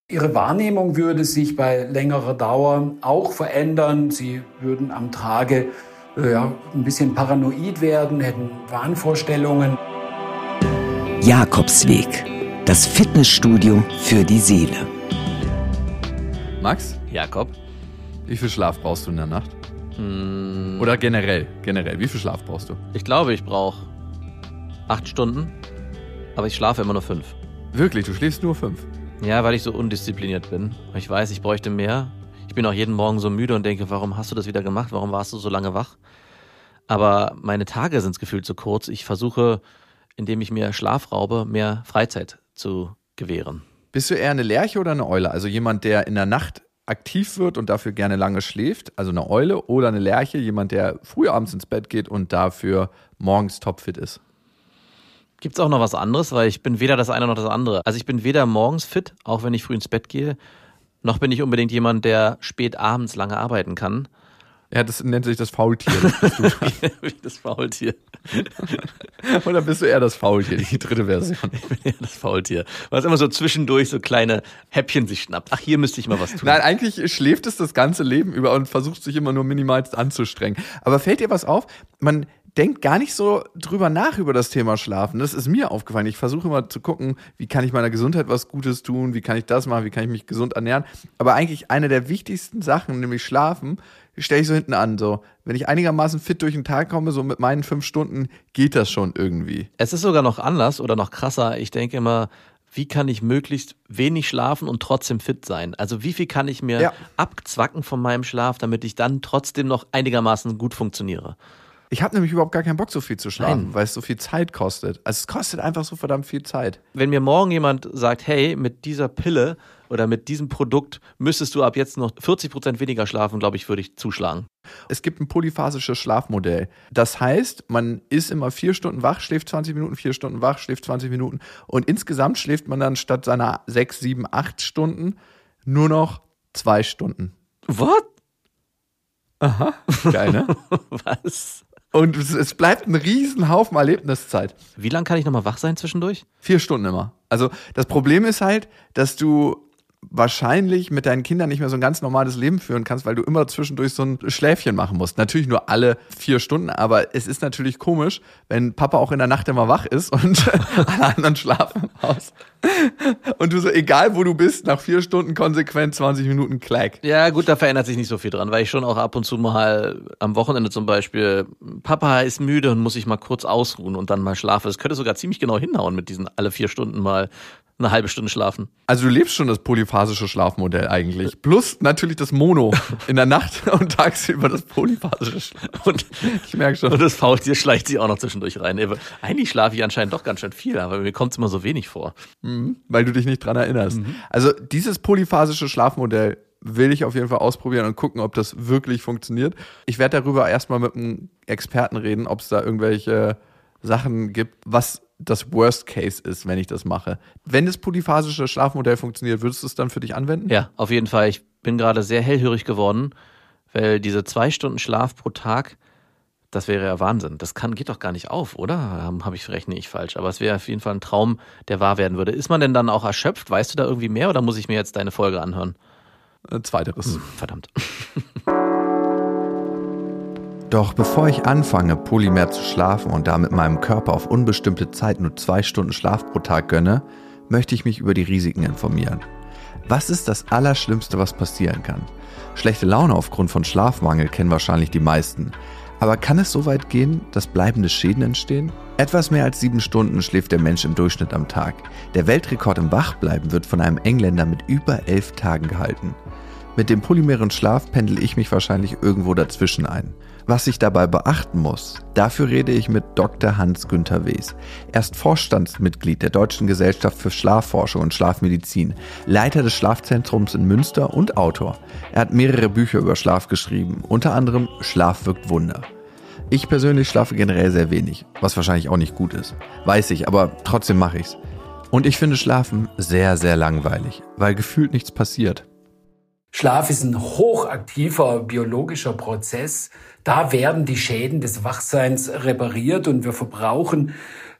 Ihre Wahrnehmung würde sich bei längerer Dauer auch verändern. Sie würden am Tage ein bisschen paranoid werden, hätten Wahnvorstellungen. Jakobsweg, das Fitnessstudio für die Seele. Max? Jakob? Wie viel Schlaf brauchst du in der Nacht? Oder generell, wie viel Schlaf brauchst du? Ich glaube, ich brauche 8 Stunden, aber ich schlafe immer nur 5. Wirklich, du schläfst nur 5? Ja, weil ich so undiszipliniert bin. Ich weiß, ich bräuchte mehr. Ich bin auch jeden Morgen so müde und denke, warum hast du das wieder gemacht? Warum warst du so lange wach? Aber meine Tage sind gefühlt so kurz. Ich versuche, indem ich mir Schlaf raube, mehr Freizeit zu gewähren. Bist du eher eine Lerche oder eine Eule? Also jemand, der in der Nacht aktiv wird und dafür gerne lange schläft, also eine Eule, oder eine Lerche, jemand, der früh abends ins Bett geht und dafür morgens topfit ist? Gibt's auch noch was anderes, weil ich bin weder das eine noch das andere. Also ich bin weder morgens fit, auch wenn ich früh ins Bett gehe, noch bin ich unbedingt jemand, der spät abends lange arbeiten kann. Ja, das nennt sich das Faultier. Das bist du. Wie das Faultier. Oder bist du eher das Faultier, die dritte Version? Ich bin eher das Faultier, was immer so zwischendurch so kleine Häppchen sich schnappt. Ach, hier müsste ich mal was tun. Nein, eigentlich schläft es das ganze Leben über und versucht sich immer nur minimalst anzustrengen. Aber fällt dir was auf? Man denkt gar nicht so drüber nach über das Thema Schlafen. Das ist mir aufgefallen. Ich versuche immer zu gucken, wie kann ich meiner Gesundheit was Gutes tun, wie kann ich das machen, wie kann ich mich gesund ernähren. Aber eigentlich eine der wichtigsten Sachen, nämlich Schlafen, stelle ich so hinten an. So, wenn ich einigermaßen fit durch den Tag komme, so mit meinen 5 Stunden, geht das schon irgendwie. Es ist sogar noch anders oder noch krasser. Ich denke immer, wie kann ich möglichst wenig schlafen und trotzdem fit sein? Also wie viel kann ich mir abzwacken von meinem Schlaf, damit ich dann trotzdem noch einigermaßen gut funktioniere? Ich habe nämlich überhaupt gar keinen Bock, so viel zu schlafen, weil es so viel Zeit kostet. Also es kostet einfach so verdammt viel Zeit. Wenn mir morgen jemand sagt, hey, mit dieser Pille oder mit diesem Produkt müsstest du ab jetzt noch 40% weniger schlafen, glaube ich, würde ich zuschlagen. Es gibt ein polyphasisches Schlafmodell. Das heißt, man ist immer 4 Stunden wach, schläft 20 Minuten, 4 Stunden wach, schläft 20 Minuten. Und insgesamt schläft man dann statt seiner 6, 7, 8 Stunden nur noch 2 Stunden. Was? Aha, geil, ne? Was? Und es bleibt ein Riesenhaufen Erlebniszeit. Wie lange kann ich nochmal wach sein zwischendurch? 4 Stunden immer. Also das Problem ist halt, dass du wahrscheinlich mit deinen Kindern nicht mehr so ein ganz normales Leben führen kannst, weil du immer zwischendurch so ein Schläfchen machen musst. Natürlich nur alle 4 Stunden, aber es ist natürlich komisch, wenn Papa auch in der Nacht immer wach ist und alle anderen schlafen im Haus. Und du so, egal wo du bist, nach 4 Stunden konsequent 20 Minuten Klack. Ja gut, da verändert sich nicht so viel dran, weil ich schon auch ab und zu mal am Wochenende zum Beispiel, Papa ist müde und muss sich mal kurz ausruhen und dann mal schlafen. Das könnte sogar ziemlich genau hinhauen mit diesen alle 4 Stunden mal eine halbe Stunde schlafen. Also du lebst schon das polyphasische Schlafmodell eigentlich. Plus natürlich das Mono in der Nacht und tagsüber das polyphasische Schlaf. Und ich merke schon. Und das Faultier schleicht sich auch noch zwischendurch rein. Eigentlich schlafe ich anscheinend doch ganz schön viel, aber mir kommt es immer so wenig vor. Weil du dich nicht dran erinnerst. Also dieses polyphasische Schlafmodell will ich auf jeden Fall ausprobieren und gucken, ob das wirklich funktioniert. Ich werde darüber erstmal mit einem Experten reden, ob es da irgendwelche Sachen gibt, was das Worst Case ist, wenn ich das mache. Wenn das polyphasische Schlafmodell funktioniert, würdest du es dann für dich anwenden? Ja, auf jeden Fall. Ich bin gerade sehr hellhörig geworden, weil diese 2 Stunden Schlaf pro Tag, das wäre ja Wahnsinn. Das geht doch gar nicht auf, oder? Rechne ich falsch. Aber es wäre auf jeden Fall ein Traum, der wahr werden würde. Ist man denn dann auch erschöpft? Weißt du da irgendwie mehr oder muss ich mir jetzt deine Folge anhören? Zweiteres. Verdammt. Doch bevor ich anfange, polymer zu schlafen und damit meinem Körper auf unbestimmte Zeit nur 2 Stunden Schlaf pro Tag gönne, möchte ich mich über die Risiken informieren. Was ist das Allerschlimmste, was passieren kann? Schlechte Laune aufgrund von Schlafmangel kennen wahrscheinlich die meisten. Aber kann es so weit gehen, dass bleibende Schäden entstehen? Etwas mehr als 7 Stunden schläft der Mensch im Durchschnitt am Tag. Der Weltrekord im Wachbleiben wird von einem Engländer mit über 11 Tagen gehalten. Mit dem polymeren Schlaf pendel ich mich wahrscheinlich irgendwo dazwischen ein. Was ich dabei beachten muss, dafür rede ich mit Dr. Hans-Günther Wes. Er ist Vorstandsmitglied der Deutschen Gesellschaft für Schlafforschung und Schlafmedizin, Leiter des Schlafzentrums in Münster und Autor. Er hat mehrere Bücher über Schlaf geschrieben, unter anderem Schlaf wirkt Wunder. Ich persönlich schlafe generell sehr wenig, was wahrscheinlich auch nicht gut ist. Weiß ich, aber trotzdem mache ich's. Und ich finde Schlafen sehr, sehr langweilig, weil gefühlt nichts passiert. Schlaf ist ein hochaktiver biologischer Prozess. Da werden die Schäden des Wachseins repariert und wir verbrauchen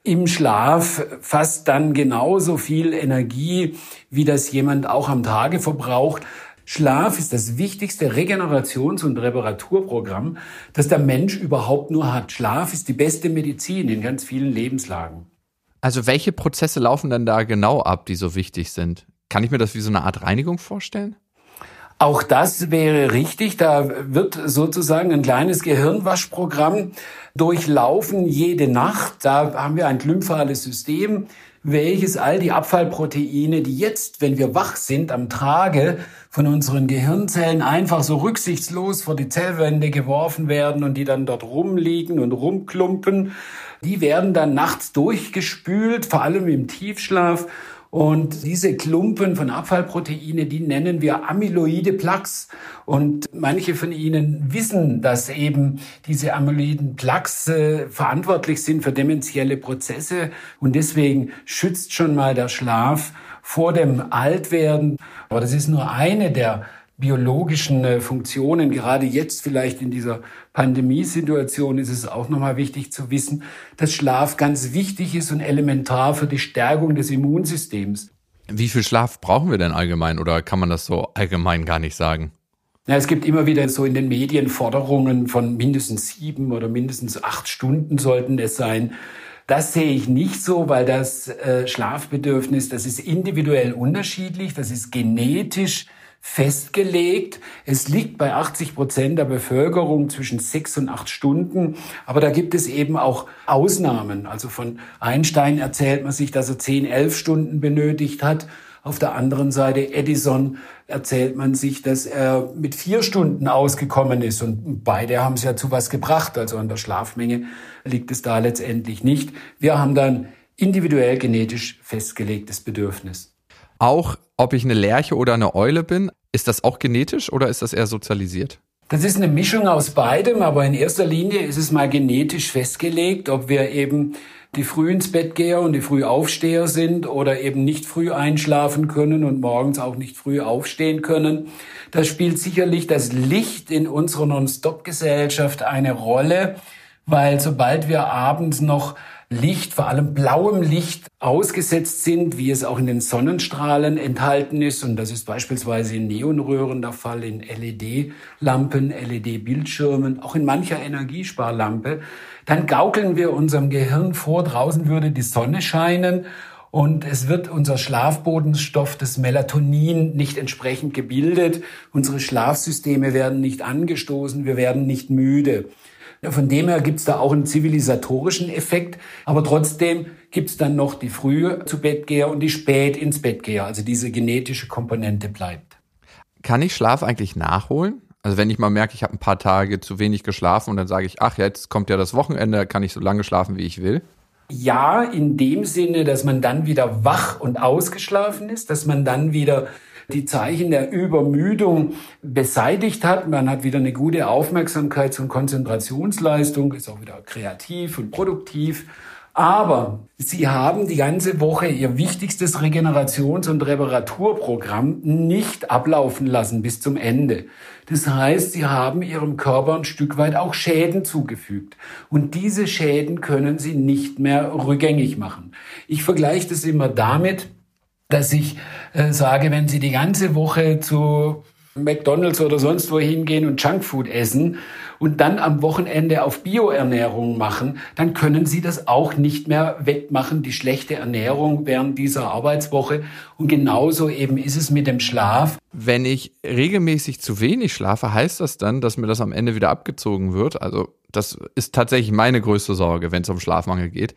im Schlaf fast dann genauso viel Energie, wie das jemand auch am Tage verbraucht. Schlaf ist das wichtigste Regenerations- und Reparaturprogramm, das der Mensch überhaupt nur hat. Schlaf ist die beste Medizin in ganz vielen Lebenslagen. Also welche Prozesse laufen denn da genau ab, die so wichtig sind? Kann ich mir das wie so eine Art Reinigung vorstellen? Auch das wäre richtig. Da wird sozusagen ein kleines Gehirnwaschprogramm durchlaufen jede Nacht. Da haben wir ein glymphales System, welches all die Abfallproteine, die jetzt, wenn wir wach sind, am Tage von unseren Gehirnzellen einfach so rücksichtslos vor die Zellwände geworfen werden und die dann dort rumliegen und rumklumpen, die werden dann nachts durchgespült, vor allem im Tiefschlaf. Und diese Klumpen von Abfallproteine, die nennen wir amyloide Plaques. Und manche von Ihnen wissen, dass eben diese amyloiden Plaques verantwortlich sind für dementielle Prozesse. Und deswegen schützt schon mal der Schlaf vor dem Altwerden. Aber das ist nur eine der biologischen Funktionen. Gerade jetzt vielleicht in dieser Pandemiesituation ist es auch nochmal wichtig zu wissen, dass Schlaf ganz wichtig ist und elementar für die Stärkung des Immunsystems. Wie viel Schlaf brauchen wir denn allgemein oder kann man das so allgemein gar nicht sagen? Ja, es gibt immer wieder so in den Medien Forderungen von mindestens 7 oder mindestens 8 Stunden sollten es sein. Das sehe ich nicht so, weil das Schlafbedürfnis, das ist individuell unterschiedlich, das ist genetisch festgelegt. Es liegt bei 80% der Bevölkerung zwischen 6 und 8 Stunden. Aber da gibt es eben auch Ausnahmen. Also von Einstein erzählt man sich, dass er 10, 11 Stunden benötigt hat. Auf der anderen Seite Edison erzählt man sich, dass er mit 4 Stunden ausgekommen ist. Und beide haben es ja zu was gebracht. Also an der Schlafmenge liegt es da letztendlich nicht. Wir haben dann individuell genetisch festgelegtes Bedürfnis. Auch ob ich eine Lerche oder eine Eule bin, ist das auch genetisch oder ist das eher sozialisiert? Das ist eine Mischung aus beidem, aber in erster Linie ist es mal genetisch festgelegt, ob wir eben die früh ins Bett Geher und die Frühaufsteher sind oder eben nicht früh einschlafen können und morgens auch nicht früh aufstehen können. Da spielt sicherlich das Licht in unserer Non-Stop-Gesellschaft eine Rolle, weil sobald wir abends noch Licht, vor allem blauem Licht, ausgesetzt sind, wie es auch in den Sonnenstrahlen enthalten ist. Und das ist beispielsweise in Neonröhren der Fall, in LED-Lampen, LED-Bildschirmen, auch in mancher Energiesparlampe. Dann gaukeln wir unserem Gehirn vor, draußen würde die Sonne scheinen und es wird unser Schlafbotenstoff, das Melatonin, nicht entsprechend gebildet. Unsere Schlafsysteme werden nicht angestoßen, wir werden nicht müde. Von dem her gibt's da auch einen zivilisatorischen Effekt, aber trotzdem gibt's dann noch die frühe zu Bettgeher und die spät ins Bettgeher, also diese genetische Komponente bleibt. Kann ich Schlaf eigentlich nachholen? Also wenn ich mal merke, ich habe ein paar Tage zu wenig geschlafen und dann sage ich, ach, jetzt kommt ja das Wochenende, kann ich so lange schlafen, wie ich will? Ja, in dem Sinne, dass man dann wieder wach und ausgeschlafen ist, dass man dann wieder die Zeichen der Übermüdung beseitigt hat. Man hat wieder eine gute Aufmerksamkeits- und Konzentrationsleistung, ist auch wieder kreativ und produktiv. Aber Sie haben die ganze Woche Ihr wichtigstes Regenerations- und Reparaturprogramm nicht ablaufen lassen bis zum Ende. Das heißt, Sie haben Ihrem Körper ein Stück weit auch Schäden zugefügt. Und diese Schäden können Sie nicht mehr rückgängig machen. Ich vergleiche das immer damit, dass ich sage, wenn Sie die ganze Woche zu McDonald's oder sonst wo hingehen und Junkfood essen und dann am Wochenende auf Bioernährung machen, dann können Sie das auch nicht mehr wettmachen, die schlechte Ernährung während dieser Arbeitswoche. Und genauso eben ist es mit dem Schlaf. Wenn ich regelmäßig zu wenig schlafe, heißt das dann, dass mir das am Ende wieder abgezogen wird? Also das ist tatsächlich meine größte Sorge, wenn es um Schlafmangel geht.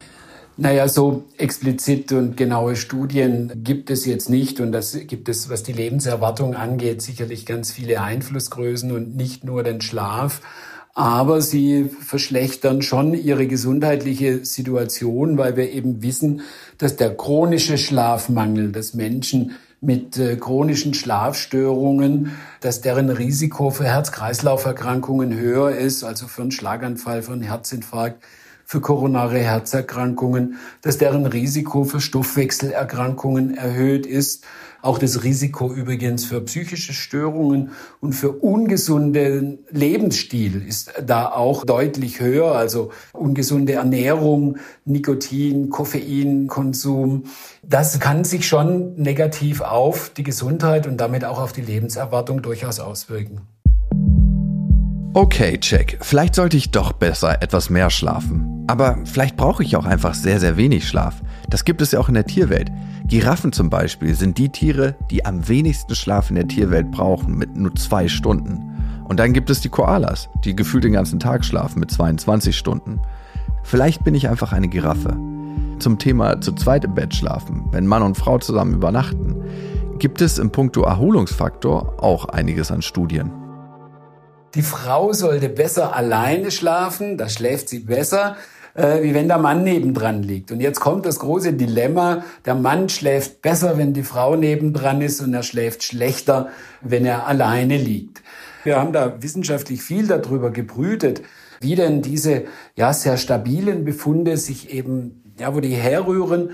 Naja, so explizit und genaue Studien gibt es jetzt nicht. Und das gibt es, was die Lebenserwartung angeht, sicherlich ganz viele Einflussgrößen und nicht nur den Schlaf. Aber sie verschlechtern schon ihre gesundheitliche Situation, weil wir eben wissen, dass der chronische Schlafmangel, dass Menschen mit chronischen Schlafstörungen, dass deren Risiko für Herz-Kreislauf-Erkrankungen höher ist, also für einen Schlaganfall, für einen Herzinfarkt, für koronare Herzerkrankungen, dass deren Risiko für Stoffwechselerkrankungen erhöht ist. Auch das Risiko übrigens für psychische Störungen und für ungesunden Lebensstil ist da auch deutlich höher. Also ungesunde Ernährung, Nikotin, Koffeinkonsum. Das kann sich schon negativ auf die Gesundheit und damit auch auf die Lebenserwartung durchaus auswirken. Okay, check. Vielleicht sollte ich doch besser etwas mehr schlafen. Aber vielleicht brauche ich auch einfach sehr, sehr wenig Schlaf. Das gibt es ja auch in der Tierwelt. Giraffen zum Beispiel sind die Tiere, die am wenigsten Schlaf in der Tierwelt brauchen, mit nur 2 Stunden. Und dann gibt es die Koalas, die gefühlt den ganzen Tag schlafen mit 22 Stunden. Vielleicht bin ich einfach eine Giraffe. Zum Thema zu zweit im Bett schlafen, wenn Mann und Frau zusammen übernachten, gibt es im Punkto Erholungsfaktor auch einiges an Studien. Die Frau sollte besser alleine schlafen, da schläft sie besser, wie wenn der Mann nebendran liegt. Und jetzt kommt das große Dilemma, der Mann schläft besser, wenn die Frau nebendran ist und er schläft schlechter, wenn er alleine liegt. Wir haben da wissenschaftlich viel darüber gebrütet, wie denn diese sehr stabilen Befunde sich eben, wo die herrühren.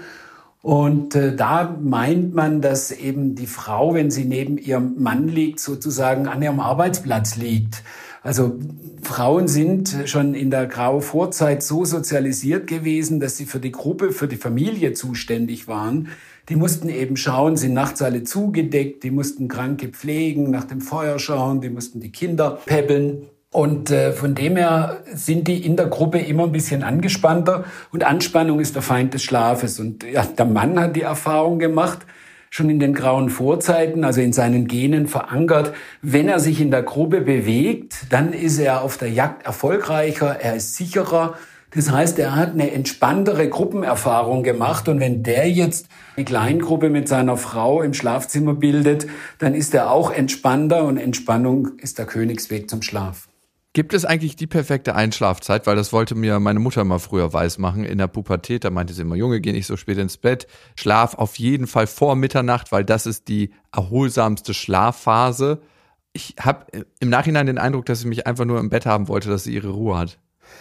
Und da meint man, dass eben die Frau, wenn sie neben ihrem Mann liegt, sozusagen an ihrem Arbeitsplatz liegt. Also Frauen sind schon in der grauen Vorzeit so sozialisiert gewesen, dass sie für die Gruppe, für die Familie zuständig waren. Die mussten eben schauen, sind nachts alle zugedeckt, die mussten Kranke pflegen, nach dem Feuer schauen, die mussten die Kinder päppeln. Und von dem her sind die in der Gruppe immer ein bisschen angespannter. Und Anspannung ist der Feind des Schlafes. Und der Mann hat die Erfahrung gemacht, schon in den grauen Vorzeiten, also in seinen Genen verankert, wenn er sich in der Gruppe bewegt, dann ist er auf der Jagd erfolgreicher, er ist sicherer. Das heißt, er hat eine entspanntere Gruppenerfahrung gemacht. Und wenn der jetzt eine Kleingruppe mit seiner Frau im Schlafzimmer bildet, dann ist er auch entspannter. Und Entspannung ist der Königsweg zum Schlaf. Gibt es eigentlich die perfekte Einschlafzeit? Weil das wollte mir meine Mutter mal früher weismachen. In der Pubertät, da meinte sie immer, Junge, geh nicht so spät ins Bett. Schlaf auf jeden Fall vor Mitternacht, weil das ist die erholsamste Schlafphase. Ich habe im Nachhinein den Eindruck, dass sie mich einfach nur im Bett haben wollte, dass sie ihre Ruhe hat.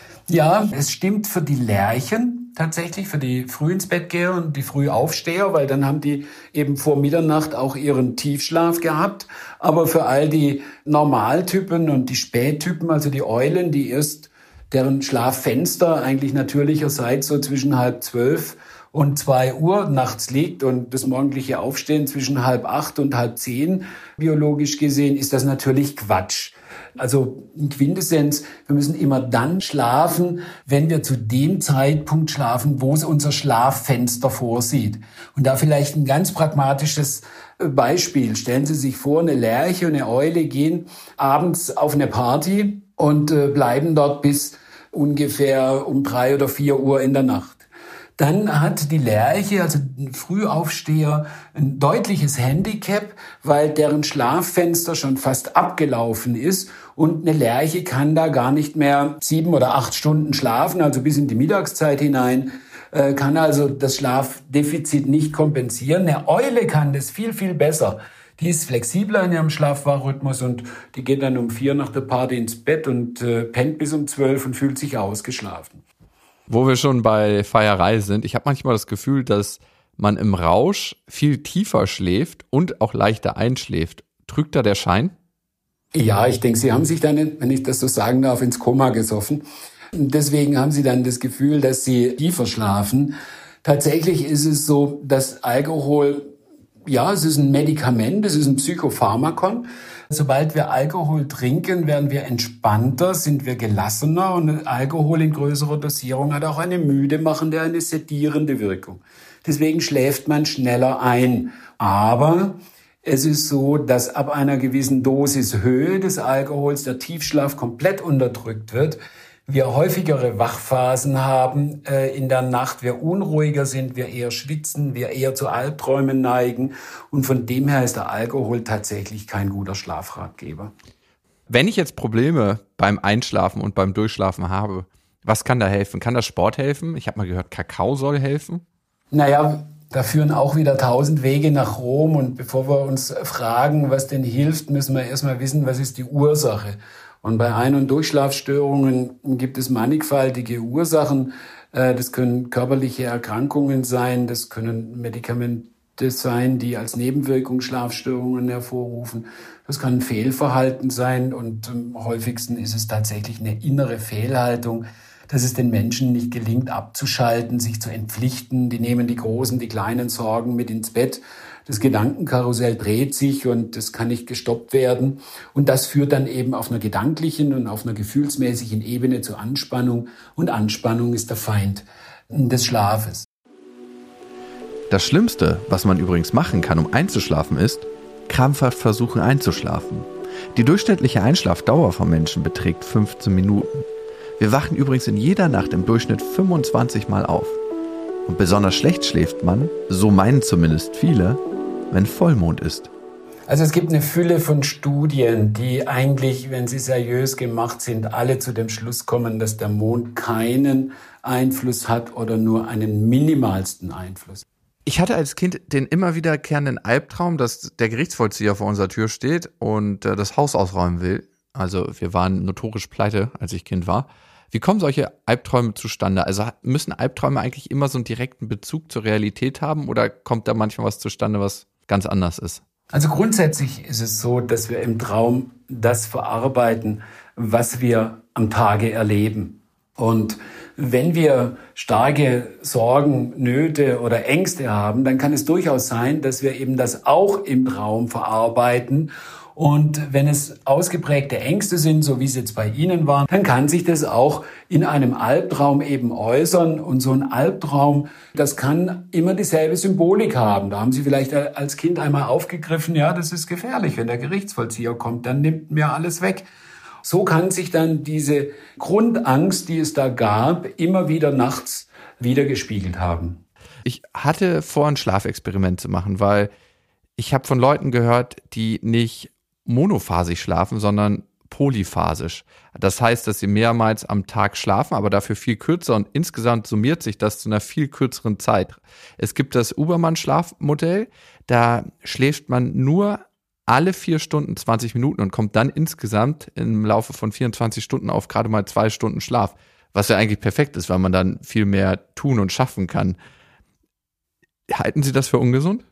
Ja, es stimmt für die Lerchen tatsächlich, für die früh ins Bett Geher und die Frühaufsteher, weil dann haben die eben vor Mitternacht auch ihren Tiefschlaf gehabt. Aber für all die Normaltypen und die Spättypen, also die Eulen, deren Schlaffenster eigentlich natürlicherseits so zwischen 11:30 und 2 Uhr nachts liegt und das morgendliche Aufstehen zwischen 7:30 und 9:30 biologisch gesehen, ist das natürlich Quatsch. Also in Quintessenz, wir müssen immer dann schlafen, wenn wir zu dem Zeitpunkt schlafen, wo es unser Schlaffenster vorsieht. Und da vielleicht ein ganz pragmatisches Beispiel. Stellen Sie sich vor, eine Lerche und eine Eule gehen abends auf eine Party und bleiben dort bis ungefähr um 3 oder 4 Uhr in der Nacht. Dann hat die Lerche, also ein Frühaufsteher, ein deutliches Handicap, weil deren Schlaffenster schon fast abgelaufen ist und eine Lerche kann da gar nicht mehr 7 oder 8 Stunden schlafen, also bis in die Mittagszeit hinein, kann also das Schlafdefizit nicht kompensieren. Eine Eule kann das viel, viel besser. Die ist flexibler in ihrem Schlafwachrhythmus und die geht dann um 4 nach der Party ins Bett und pennt bis um 12 und fühlt sich ausgeschlafen. Wo wir schon bei Feierei sind, ich habe manchmal das Gefühl, dass man im Rausch viel tiefer schläft und auch leichter einschläft. Trügt da der Schein? Ja, ich denke, Sie haben sich dann, wenn ich das so sagen darf, ins Koma gesoffen. Deswegen haben Sie dann das Gefühl, dass Sie tiefer schlafen. Tatsächlich ist es so, dass Alkohol, es ist ein Medikament, es ist ein Psychopharmakon. Sobald wir Alkohol trinken, werden wir entspannter, sind wir gelassener und Alkohol in größerer Dosierung hat auch eine müdemachende, eine sedierende Wirkung. Deswegen schläft man schneller ein. Aber es ist so, dass ab einer gewissen Dosishöhe des Alkohols der Tiefschlaf komplett unterdrückt wird. Wir häufigere Wachphasen haben in der Nacht, wir unruhiger sind, wir eher schwitzen, wir eher zu Albträumen neigen. Und von dem her ist der Alkohol tatsächlich kein guter Schlafratgeber. Wenn ich jetzt Probleme beim Einschlafen und beim Durchschlafen habe, was kann da helfen? Kann das Sport helfen? Ich habe mal gehört, Kakao soll helfen. Naja, da führen auch wieder 1000 Wege nach Rom. Und bevor wir uns fragen, was denn hilft, müssen wir erstmal wissen, was ist die Ursache. Und bei Ein- und Durchschlafstörungen gibt es mannigfaltige Ursachen. Das können körperliche Erkrankungen sein, das können Medikamente sein, die als Nebenwirkung Schlafstörungen hervorrufen. Das kann ein Fehlverhalten sein und am häufigsten ist es tatsächlich eine innere Fehlhaltung, dass es den Menschen nicht gelingt, abzuschalten, sich zu entpflichten. Die nehmen die großen, die kleinen Sorgen mit ins Bett. Das Gedankenkarussell dreht sich und das kann nicht gestoppt werden. Und das führt dann eben auf einer gedanklichen und auf einer gefühlsmäßigen Ebene zu Anspannung. Und Anspannung ist der Feind des Schlafes. Das Schlimmste, was man übrigens machen kann, um einzuschlafen, ist krampfhaft versuchen einzuschlafen. Die durchschnittliche Einschlafdauer von Menschen beträgt 15 Minuten. Wir wachen übrigens in jeder Nacht im Durchschnitt 25 Mal auf. Und besonders schlecht schläft man, so meinen zumindest viele, wenn Vollmond ist. Also es gibt eine Fülle von Studien, die eigentlich, wenn sie seriös gemacht sind, alle zu dem Schluss kommen, dass der Mond keinen Einfluss hat oder nur einen minimalsten Einfluss. Ich hatte als Kind den immer wiederkehrenden Albtraum, dass der Gerichtsvollzieher vor unserer Tür steht und das Haus ausräumen will. Also wir waren notorisch pleite, als ich Kind war. Wie kommen solche Albträume zustande? Also müssen Albträume eigentlich immer so einen direkten Bezug zur Realität haben oder kommt da manchmal was zustande, was ganz anders ist? Also grundsätzlich ist es so, dass wir im Traum das verarbeiten, was wir am Tage erleben. Und wenn wir starke Sorgen, Nöte oder Ängste haben, dann kann es durchaus sein, dass wir eben das auch im Traum verarbeiten. Und wenn es ausgeprägte Ängste sind, so wie es jetzt bei Ihnen waren, dann kann sich das auch in einem Albtraum eben äußern. Und so ein Albtraum, das kann immer dieselbe Symbolik haben. Da haben Sie vielleicht als Kind einmal aufgegriffen, ja, das ist gefährlich, wenn der Gerichtsvollzieher kommt, dann nimmt mir alles weg. So kann sich dann diese Grundangst, die es da gab, immer wieder nachts wiedergespiegelt haben. Ich hatte vor, ein Schlafexperiment zu machen, weil ich habe von Leuten gehört, die nicht monophasisch schlafen, sondern polyphasisch. Das heißt, dass sie mehrmals am Tag schlafen, aber dafür viel kürzer und insgesamt summiert sich das zu einer viel kürzeren Zeit. Es gibt das Ubermann-Schlafmodell, da schläft man nur alle 4 Stunden 20 Minuten und kommt dann insgesamt im Laufe von 24 Stunden auf gerade mal 2 Stunden Schlaf, was ja eigentlich perfekt ist, weil man dann viel mehr tun und schaffen kann. Halten Sie das für ungesund?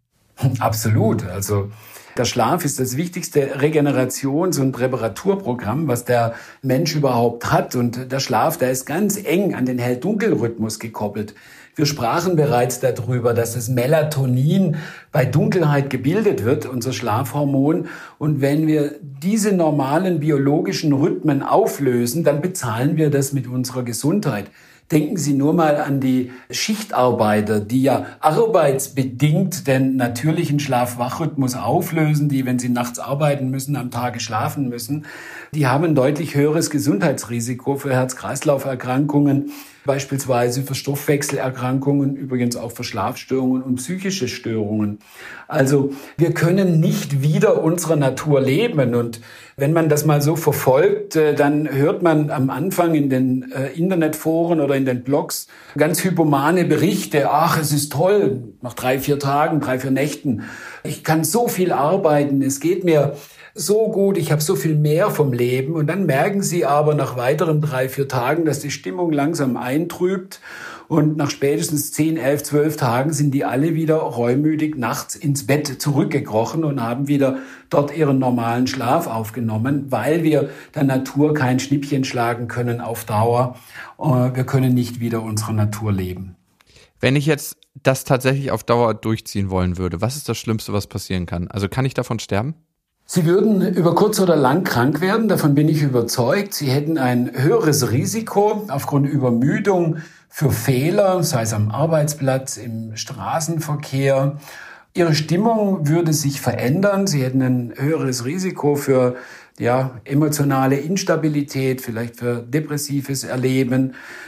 Absolut. Also der Schlaf ist das wichtigste Regenerations- und Reparaturprogramm, was der Mensch überhaupt hat. Und der Schlaf, der ist ganz eng an den Hell-Dunkel-Rhythmus gekoppelt. Wir sprachen bereits darüber, dass das Melatonin bei Dunkelheit gebildet wird, unser Schlafhormon. Und wenn wir diese normalen biologischen Rhythmen auflösen, dann bezahlen wir das mit unserer Gesundheit. Denken Sie nur mal an die Schichtarbeiter, die ja arbeitsbedingt den natürlichen Schlaf-Wach-Rhythmus auflösen, die, wenn sie nachts arbeiten müssen, am Tage schlafen müssen. Die haben ein deutlich höheres Gesundheitsrisiko für Herz-Kreislauf-Erkrankungen, beispielsweise für Stoffwechselerkrankungen, übrigens auch für Schlafstörungen und psychische Störungen. Also wir können nicht wider unserer Natur leben. Und wenn man das mal so verfolgt, dann hört man am Anfang in den Internetforen oder in den Blogs ganz hypomane Berichte. Ach, es ist toll, nach 3-4 Tagen, 3-4 Nächten. Ich kann so viel arbeiten, es geht mir so gut, ich habe so viel mehr vom Leben. Und dann merken sie aber nach weiteren 3-4 Tagen, dass die Stimmung langsam eintrübt. Und nach spätestens 10, 11, 12 Tagen sind die alle wieder reumütig nachts ins Bett zurückgekrochen und haben wieder dort ihren normalen Schlaf aufgenommen, weil wir der Natur kein Schnippchen schlagen können auf Dauer. Wir können nicht wider unserer Natur leben. Wenn ich jetzt das tatsächlich auf Dauer durchziehen wollen würde, was ist das Schlimmste, was passieren kann? Also kann ich davon sterben? Sie würden über kurz oder lang krank werden, davon bin ich überzeugt. Sie hätten ein höheres Risiko aufgrund Übermüdung für Fehler, sei es am Arbeitsplatz, im Straßenverkehr. Ihre Stimmung würde sich verändern. Sie hätten ein höheres Risiko für emotionale Instabilität, vielleicht für depressives Erleben.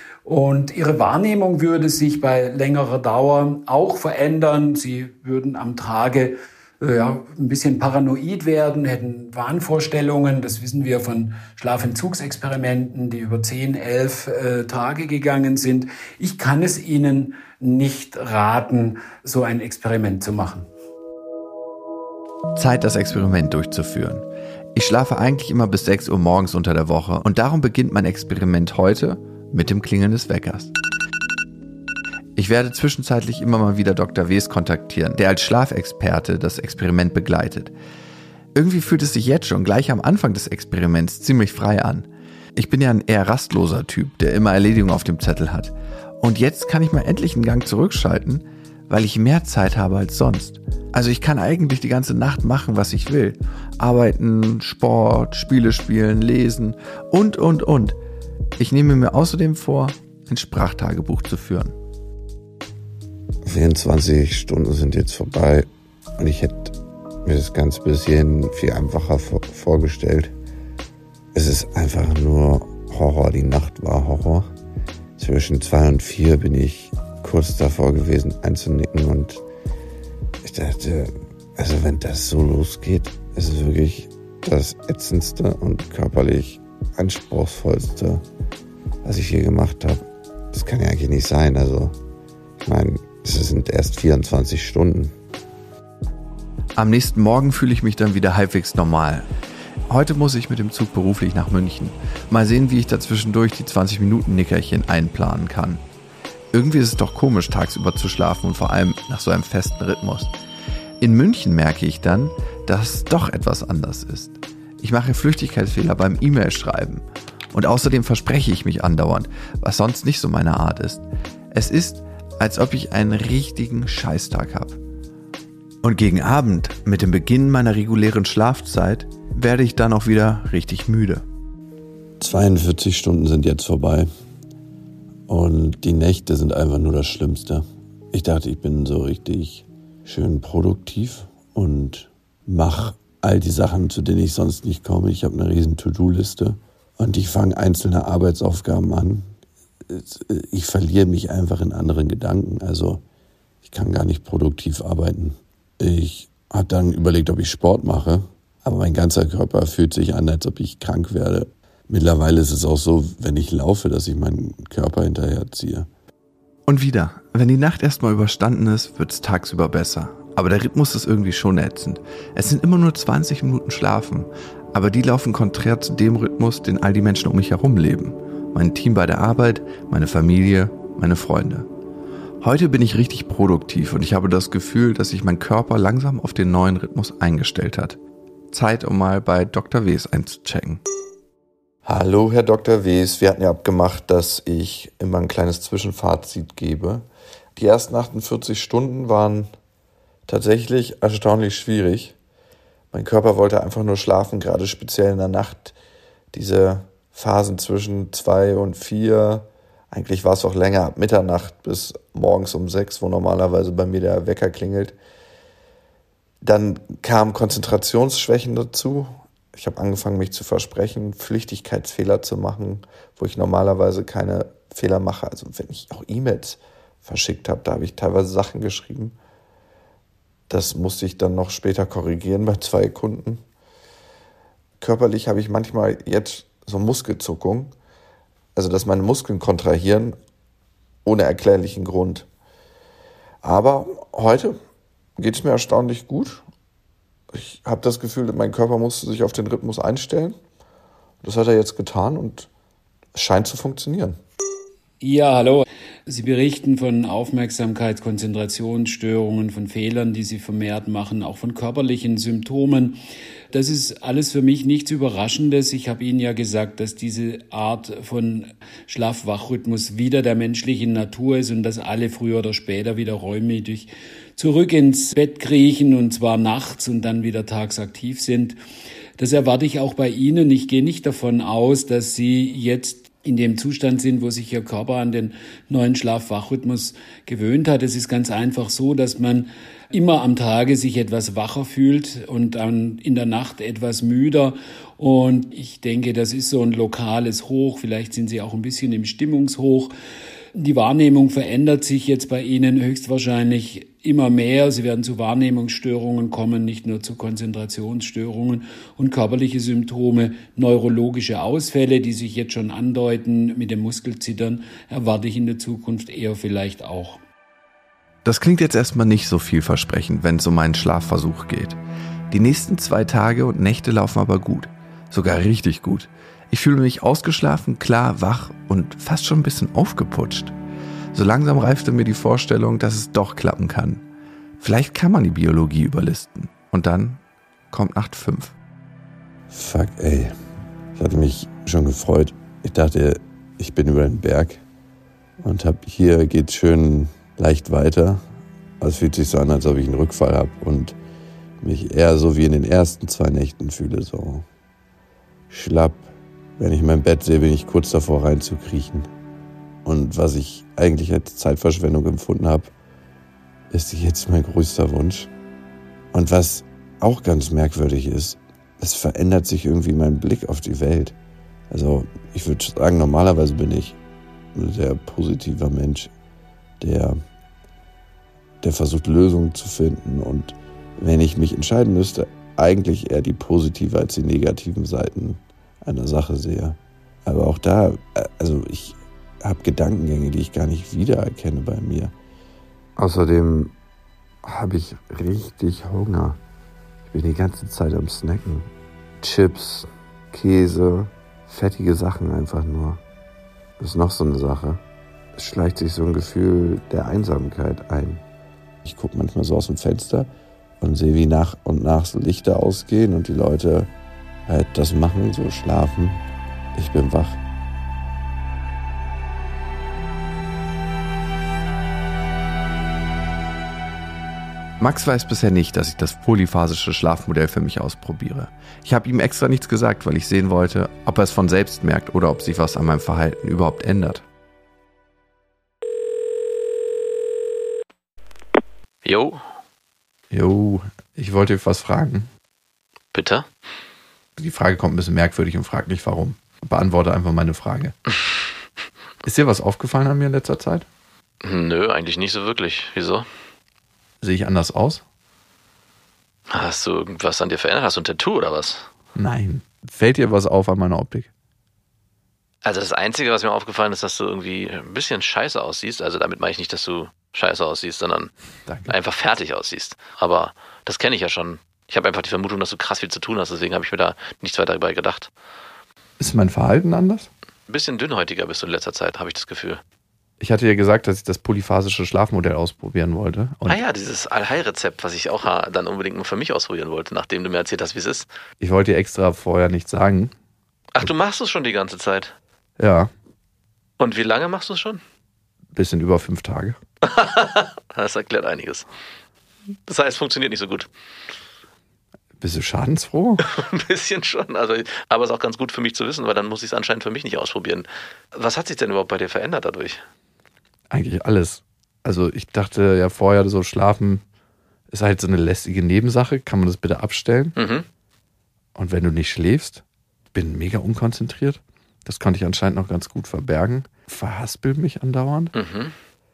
Und Ihre Wahrnehmung würde sich bei längerer Dauer auch verändern. Sie würden am Tage ein bisschen paranoid werden, hätten Wahnvorstellungen. Das wissen wir von Schlafentzugsexperimenten, die über 10, 11 Tage gegangen sind. Ich kann es Ihnen nicht raten, so ein Experiment zu machen. Zeit, das Experiment durchzuführen. Ich schlafe eigentlich immer bis 6 Uhr morgens unter der Woche und darum beginnt mein Experiment heute mit dem Klingeln des Weckers. Ich werde zwischenzeitlich immer mal wieder Dr. Ws kontaktieren, der als Schlafexperte das Experiment begleitet. Irgendwie fühlt es sich jetzt schon gleich am Anfang des Experiments ziemlich frei an. Ich bin ja ein eher rastloser Typ, der immer Erledigungen auf dem Zettel hat. Und jetzt kann ich mal endlich einen Gang zurückschalten, weil ich mehr Zeit habe als sonst. Also ich kann eigentlich die ganze Nacht machen, was ich will. Arbeiten, Sport, Spiele spielen, lesen und. Ich nehme mir außerdem vor, ein Sprachtagebuch zu führen. 24 Stunden sind jetzt vorbei und ich hätte mir das Ganze bis hierhin viel einfacher vorgestellt. Es ist einfach nur Horror, die Nacht war Horror. Zwischen 2 und 4 bin ich kurz davor gewesen einzunicken und ich dachte, also wenn das so losgeht, ist es wirklich das ätzendste und körperlich anspruchsvollste, was ich je gemacht habe. Das kann ja eigentlich nicht sein, also ich meine, es sind erst 24 Stunden. Am nächsten Morgen fühle ich mich dann wieder halbwegs normal. Heute muss ich mit dem Zug beruflich nach München. Mal sehen, wie ich dazwischendurch die 20-Minuten-Nickerchen einplanen kann. Irgendwie ist es doch komisch, tagsüber zu schlafen und vor allem nach so einem festen Rhythmus. In München merke ich dann, dass es doch etwas anders ist. Ich mache Flüchtigkeitsfehler beim E-Mail-Schreiben. Und außerdem verspreche ich mich andauernd, was sonst nicht so meine Art ist. Es ist, als ob ich einen richtigen Scheißtag habe. Und gegen Abend, mit dem Beginn meiner regulären Schlafzeit, werde ich dann auch wieder richtig müde. 42 Stunden sind jetzt vorbei und die Nächte sind einfach nur das Schlimmste. Ich dachte, ich bin so richtig schön produktiv und mache all die Sachen, zu denen ich sonst nicht komme. Ich habe eine riesen To-Do-Liste und ich fange einzelne Arbeitsaufgaben an. Ich verliere mich einfach in anderen Gedanken, also ich kann gar nicht produktiv arbeiten. Ich habe dann überlegt, ob ich Sport mache, aber mein ganzer Körper fühlt sich an, als ob ich krank werde. Mittlerweile ist es auch so, wenn ich laufe, dass ich meinen Körper hinterherziehe. Und wieder, wenn die Nacht erstmal überstanden ist, wird es tagsüber besser. Aber der Rhythmus ist irgendwie schon ätzend. Es sind immer nur 20 Minuten schlafen, aber die laufen konträr zu dem Rhythmus, den all die Menschen um mich herum leben. Mein Team bei der Arbeit, meine Familie, meine Freunde. Heute bin ich richtig produktiv und ich habe das Gefühl, dass sich mein Körper langsam auf den neuen Rhythmus eingestellt hat. Zeit, um mal bei Dr. Ws einzuchecken. Hallo, Herr Dr. Ws. Wir hatten ja abgemacht, dass ich immer ein kleines Zwischenfazit gebe. Die ersten 48 Stunden waren tatsächlich erstaunlich schwierig. Mein Körper wollte einfach nur schlafen, gerade speziell in der Nacht. Diese Phasen zwischen 2 und 4, eigentlich war es auch länger, ab Mitternacht bis morgens um 6, wo normalerweise bei mir der Wecker klingelt. Dann kamen Konzentrationsschwächen dazu. Ich habe angefangen, mich zu versprechen, Flüchtigkeitsfehler zu machen, wo ich normalerweise keine Fehler mache. Also wenn ich auch E-Mails verschickt habe, da habe ich teilweise Sachen geschrieben. Das musste ich dann noch später korrigieren bei 2 Kunden. Körperlich habe ich manchmal jetzt so Muskelzuckung, also dass meine Muskeln kontrahieren, ohne erklärlichen Grund. Aber heute geht es mir erstaunlich gut. Ich habe das Gefühl, mein Körper musste sich auf den Rhythmus einstellen. Das hat er jetzt getan und es scheint zu funktionieren. Ja, hallo. Sie berichten von Aufmerksamkeit, Konzentrationsstörungen, von Fehlern, die Sie vermehrt machen, auch von körperlichen Symptomen. Das ist alles für mich nichts Überraschendes. Ich habe Ihnen ja gesagt, dass diese Art von Schlaf-Wach-Rhythmus wieder der menschlichen Natur ist und dass alle früher oder später wieder reumütig zurück ins Bett kriechen und zwar nachts und dann wieder tags aktiv sind. Das erwarte ich auch bei Ihnen. Ich gehe nicht davon aus, dass Sie jetzt in dem Zustand sind, wo sich Ihr Körper an den neuen Schlaf-Wach-Rhythmus gewöhnt hat. Es ist ganz einfach so, dass man immer am Tage sich etwas wacher fühlt und dann in der Nacht etwas müder. Und ich denke, das ist so ein lokales Hoch. Vielleicht sind Sie auch ein bisschen im Stimmungshoch. Die Wahrnehmung verändert sich jetzt bei Ihnen höchstwahrscheinlich immer mehr. Sie werden zu Wahrnehmungsstörungen kommen, nicht nur zu Konzentrationsstörungen und körperliche Symptome, neurologische Ausfälle, die sich jetzt schon andeuten mit dem Muskelzittern, erwarte ich in der Zukunft eher vielleicht auch. Das klingt jetzt erstmal nicht so vielversprechend, wenn es um meinen Schlafversuch geht. Die nächsten 2 Tage und Nächte laufen aber gut. Sogar richtig gut. Ich fühle mich ausgeschlafen, klar, wach und fast schon ein bisschen aufgeputscht. So langsam reifte mir die Vorstellung, dass es doch klappen kann. Vielleicht kann man die Biologie überlisten. Und dann kommt Nacht 5. Fuck, ey. Ich hatte mich schon gefreut. Ich dachte, ich bin über den Berg und hier geht's schön leicht weiter. Es fühlt sich so an, als ob ich einen Rückfall habe und mich eher so wie in den ersten 2 Nächten fühle, so schlapp. Wenn ich mein Bett sehe, bin ich kurz davor reinzukriechen. Und was ich eigentlich als Zeitverschwendung empfunden habe, ist jetzt mein größter Wunsch. Und was auch ganz merkwürdig ist, es verändert sich irgendwie mein Blick auf die Welt. Also ich würde sagen, normalerweise bin ich ein sehr positiver Mensch, der versucht, Lösungen zu finden. Und wenn ich mich entscheiden müsste, eigentlich eher die positive als die negativen Seiten einer Sache sehe. Aber auch da, also ich habe Gedankengänge, die ich gar nicht wiedererkenne bei mir. Außerdem habe ich richtig Hunger. Ich bin die ganze Zeit am Snacken. Chips, Käse, fettige Sachen einfach nur. Das ist noch so eine Sache. Es schleicht sich so ein Gefühl der Einsamkeit ein. Ich gucke manchmal so aus dem Fenster und sehe, wie nach und nach so Lichter ausgehen und die Leute halt das machen, so schlafen. Ich bin wach. Max weiß bisher nicht, dass ich das polyphasische Schlafmodell für mich ausprobiere. Ich habe ihm extra nichts gesagt, weil ich sehen wollte, ob er es von selbst merkt oder ob sich was an meinem Verhalten überhaupt ändert. Jo. Jo, ich wollte euch was fragen. Bitte? Die Frage kommt ein bisschen merkwürdig und fragt nicht warum. Beantworte einfach meine Frage. Ist dir was aufgefallen an mir in letzter Zeit? Nö, eigentlich nicht so wirklich. Wieso? Sehe ich anders aus? Hast du irgendwas an dir verändert? Hast du ein Tattoo oder was? Nein. Fällt dir was auf an meiner Optik? Also das Einzige, was mir aufgefallen ist, dass du irgendwie ein bisschen scheiße aussiehst. Also damit meine ich nicht, dass du scheiße aussiehst, sondern einfach fertig aussiehst. Aber das kenne ich ja schon. Ich habe einfach die Vermutung, dass du krass viel zu tun hast. Deswegen habe ich mir da nichts weiter dabei gedacht. Ist mein Verhalten anders? Ein bisschen dünnhäutiger bist du in letzter Zeit, habe ich das Gefühl. Ich hatte ja gesagt, dass ich das polyphasische Schlafmodell ausprobieren wollte. Und dieses Allheilrezept, was ich auch dann unbedingt mal für mich ausprobieren wollte, nachdem du mir erzählt hast, wie es ist. Ich wollte dir extra vorher nichts sagen. Ach, du machst es schon die ganze Zeit? Ja. Und wie lange machst du es schon? Bisschen über 5 Tage. Das erklärt einiges. Das heißt, es funktioniert nicht so gut. Bist du schadensfroh? Ein bisschen schon. Aber es ist auch ganz gut für mich zu wissen, weil dann muss ich es anscheinend für mich nicht ausprobieren. Was hat sich denn überhaupt bei dir verändert dadurch? Eigentlich alles. Also ich dachte ja vorher, so Schlafen ist halt so eine lästige Nebensache. Kann man das bitte abstellen? Mhm. Und wenn du nicht schläfst, bin mega unkonzentriert. Das konnte ich anscheinend noch ganz gut verbergen. Verhaspel mich andauernd. Mhm.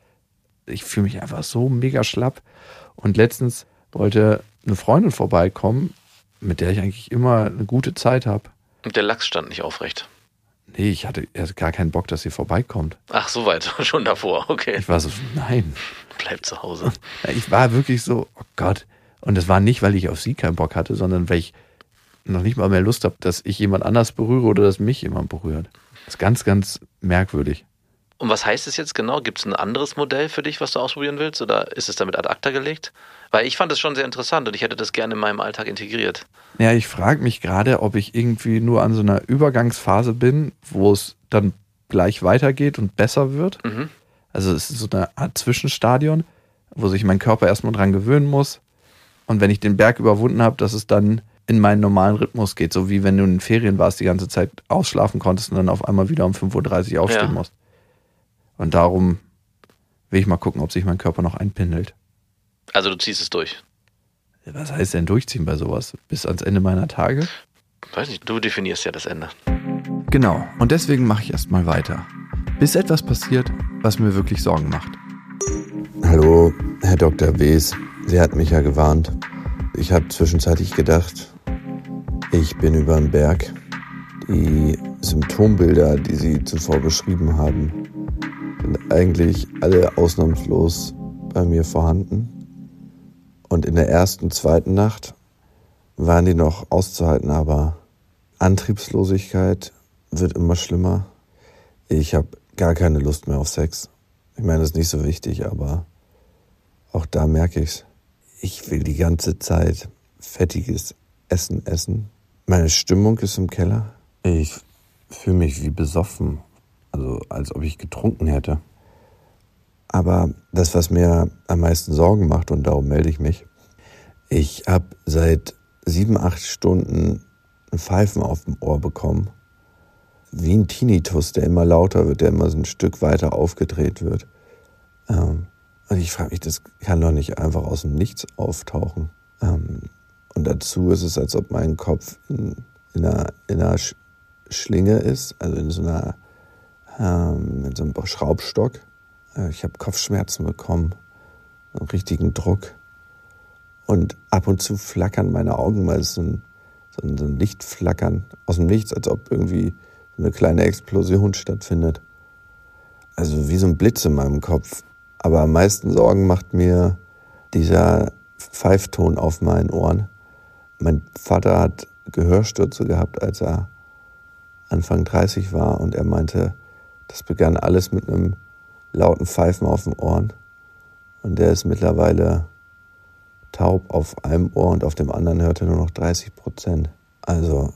Ich fühle mich einfach so mega schlapp. Und letztens wollte eine Freundin vorbeikommen, mit der ich eigentlich immer eine gute Zeit habe. Und der Lachs stand nicht aufrecht. Nee, ich hatte gar keinen Bock, dass sie vorbeikommt. Ach, so weit, schon davor, okay. Ich war so, nein. Bleib zu Hause. Ich war wirklich so, oh Gott. Und das war nicht, weil ich auf sie keinen Bock hatte, sondern weil ich noch nicht mal mehr Lust habe, dass ich jemand anders berühre oder dass mich jemand berührt. Das ist ganz, ganz merkwürdig. Und was heißt es jetzt genau? Gibt es ein anderes Modell für dich, was du ausprobieren willst? Oder ist es damit ad acta gelegt? Weil ich fand es schon sehr interessant und ich hätte das gerne in meinem Alltag integriert. Ja, ich frage mich gerade, ob ich irgendwie nur an so einer Übergangsphase bin, wo es dann gleich weitergeht und besser wird. Mhm. Also es ist so eine Art Zwischenstadion, wo sich mein Körper erstmal dran gewöhnen muss. Und wenn ich den Berg überwunden habe, dass es dann in meinen normalen Rhythmus geht. So wie wenn du in den Ferien warst, die ganze Zeit ausschlafen konntest und dann auf einmal wieder um 5.30 Uhr aufstehen musst. Und darum will ich mal gucken, ob sich mein Körper noch einpendelt. Also du ziehst es durch? Was heißt denn durchziehen bei sowas? Bis ans Ende meiner Tage? Weiß nicht, du definierst ja das Ende. Genau, und deswegen mache ich erstmal weiter. Bis etwas passiert, was mir wirklich Sorgen macht. Hallo, Herr Dr. Wes. Sie hat mich ja gewarnt. Ich habe zwischenzeitlich gedacht, ich bin über den Berg. Die Symptombilder, die Sie zuvor beschrieben haben, sind eigentlich alle ausnahmslos bei mir vorhanden. Und in der ersten, zweiten Nacht waren die noch auszuhalten, aber Antriebslosigkeit wird immer schlimmer. Ich habe gar keine Lust mehr auf Sex. Ich meine, das ist nicht so wichtig, aber auch da merke ich's. Ich will die ganze Zeit fettiges Essen essen. Meine Stimmung ist im Keller. Ich fühle mich wie besoffen, also als ob ich getrunken hätte. Aber das, was mir am meisten Sorgen macht, und darum melde ich mich, ich habe seit 7-8 Stunden ein Pfeifen auf dem Ohr bekommen. Wie ein Tinnitus, der immer lauter wird, der immer so ein Stück weiter aufgedreht wird. Und ich frage mich, das kann doch nicht einfach aus dem Nichts auftauchen. Und dazu ist es, als ob mein Kopf in einer Schlinge ist, also in so einem Schraubstock. Ich habe Kopfschmerzen bekommen, einen richtigen Druck. Und ab und zu flackern meine Augen, weil es so ein Lichtflackern aus dem Nichts, als ob irgendwie eine kleine Explosion stattfindet. Also wie so ein Blitz in meinem Kopf. Aber am meisten Sorgen macht mir dieser Pfeifton auf meinen Ohren. Mein Vater hat Gehörstürze gehabt, als er Anfang 30 war. Und er meinte, das begann alles mit einem lauten Pfeifen auf den Ohren. Und der ist mittlerweile taub auf einem Ohr und auf dem anderen hört er nur noch 30%. Also,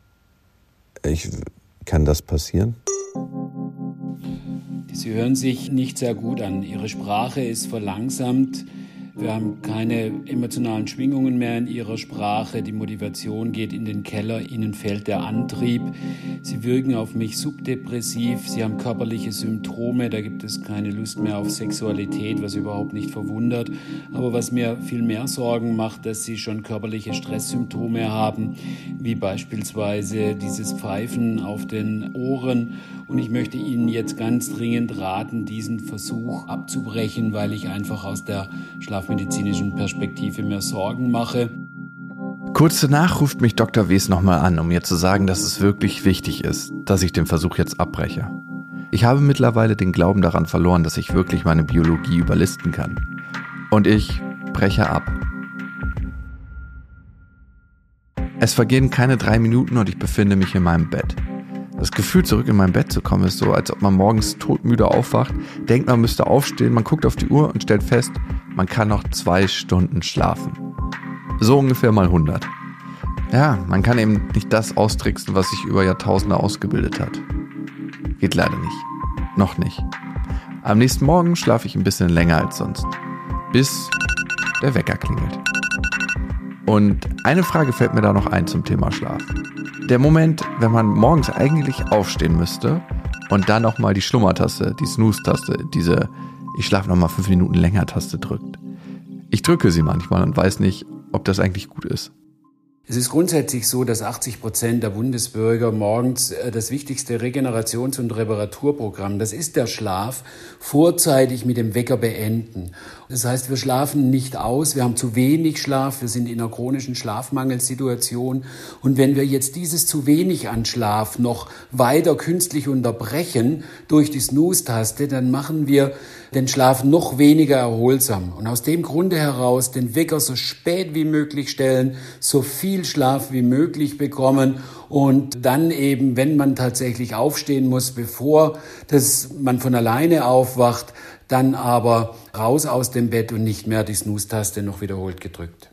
kann das passieren? Sie hören sich nicht sehr gut an. Ihre Sprache ist verlangsamt. Wir haben keine emotionalen Schwingungen mehr in Ihrer Sprache. Die Motivation geht in den Keller. Ihnen fehlt der Antrieb. Sie wirken auf mich subdepressiv. Sie haben körperliche Symptome. Da gibt es keine Lust mehr auf Sexualität, was überhaupt nicht verwundert. Aber was mir viel mehr Sorgen macht, dass Sie schon körperliche Stresssymptome haben, wie beispielsweise dieses Pfeifen auf den Ohren. Und ich möchte Ihnen jetzt ganz dringend raten, diesen Versuch abzubrechen, weil ich einfach aus der schlafmedizinischen Perspektive mir Sorgen mache. Kurz danach ruft mich Dr. Ws nochmal an, um mir zu sagen, dass es wirklich wichtig ist, dass ich den Versuch jetzt abbreche. Ich habe mittlerweile den Glauben daran verloren, dass ich wirklich meine Biologie überlisten kann. Und ich breche ab. Es vergehen keine 3 Minuten und ich befinde mich in meinem Bett. Das Gefühl, zurück in mein Bett zu kommen, ist so, als ob man morgens todmüde aufwacht, denkt, man müsste aufstehen, man guckt auf die Uhr und stellt fest, man kann noch 2 Stunden schlafen. So ungefähr mal 100. Ja, man kann eben nicht das austricksen, was sich über Jahrtausende ausgebildet hat. Geht leider nicht. Noch nicht. Am nächsten Morgen schlafe ich ein bisschen länger als sonst. Bis der Wecker klingelt. Und eine Frage fällt mir da noch ein zum Thema Schlaf. Der Moment, wenn man morgens eigentlich aufstehen müsste und dann nochmal die Schlummertaste, die Snooze-Taste, diese Ich schlafe nochmal 5 Minuten länger Taste drückt. Ich drücke sie manchmal und weiß nicht, ob das eigentlich gut ist. Es ist grundsätzlich so, dass 80% der Bundesbürger morgens das wichtigste Regenerations- und Reparaturprogramm, das ist der Schlaf, vorzeitig mit dem Wecker beenden. Das heißt, wir schlafen nicht aus, wir haben zu wenig Schlaf, wir sind in einer chronischen Schlafmangelsituation. Und wenn wir jetzt dieses zu wenig an Schlaf noch weiter künstlich unterbrechen durch die Snooze-Taste, dann machen wir den Schlaf noch weniger erholsam. Und aus dem Grunde heraus den Wecker so spät wie möglich stellen, so viel Schlaf wie möglich bekommen und dann eben, wenn man tatsächlich aufstehen muss, bevor man von alleine aufwacht, dann aber raus aus dem Bett und nicht mehr die Snooze-Taste noch wiederholt gedrückt.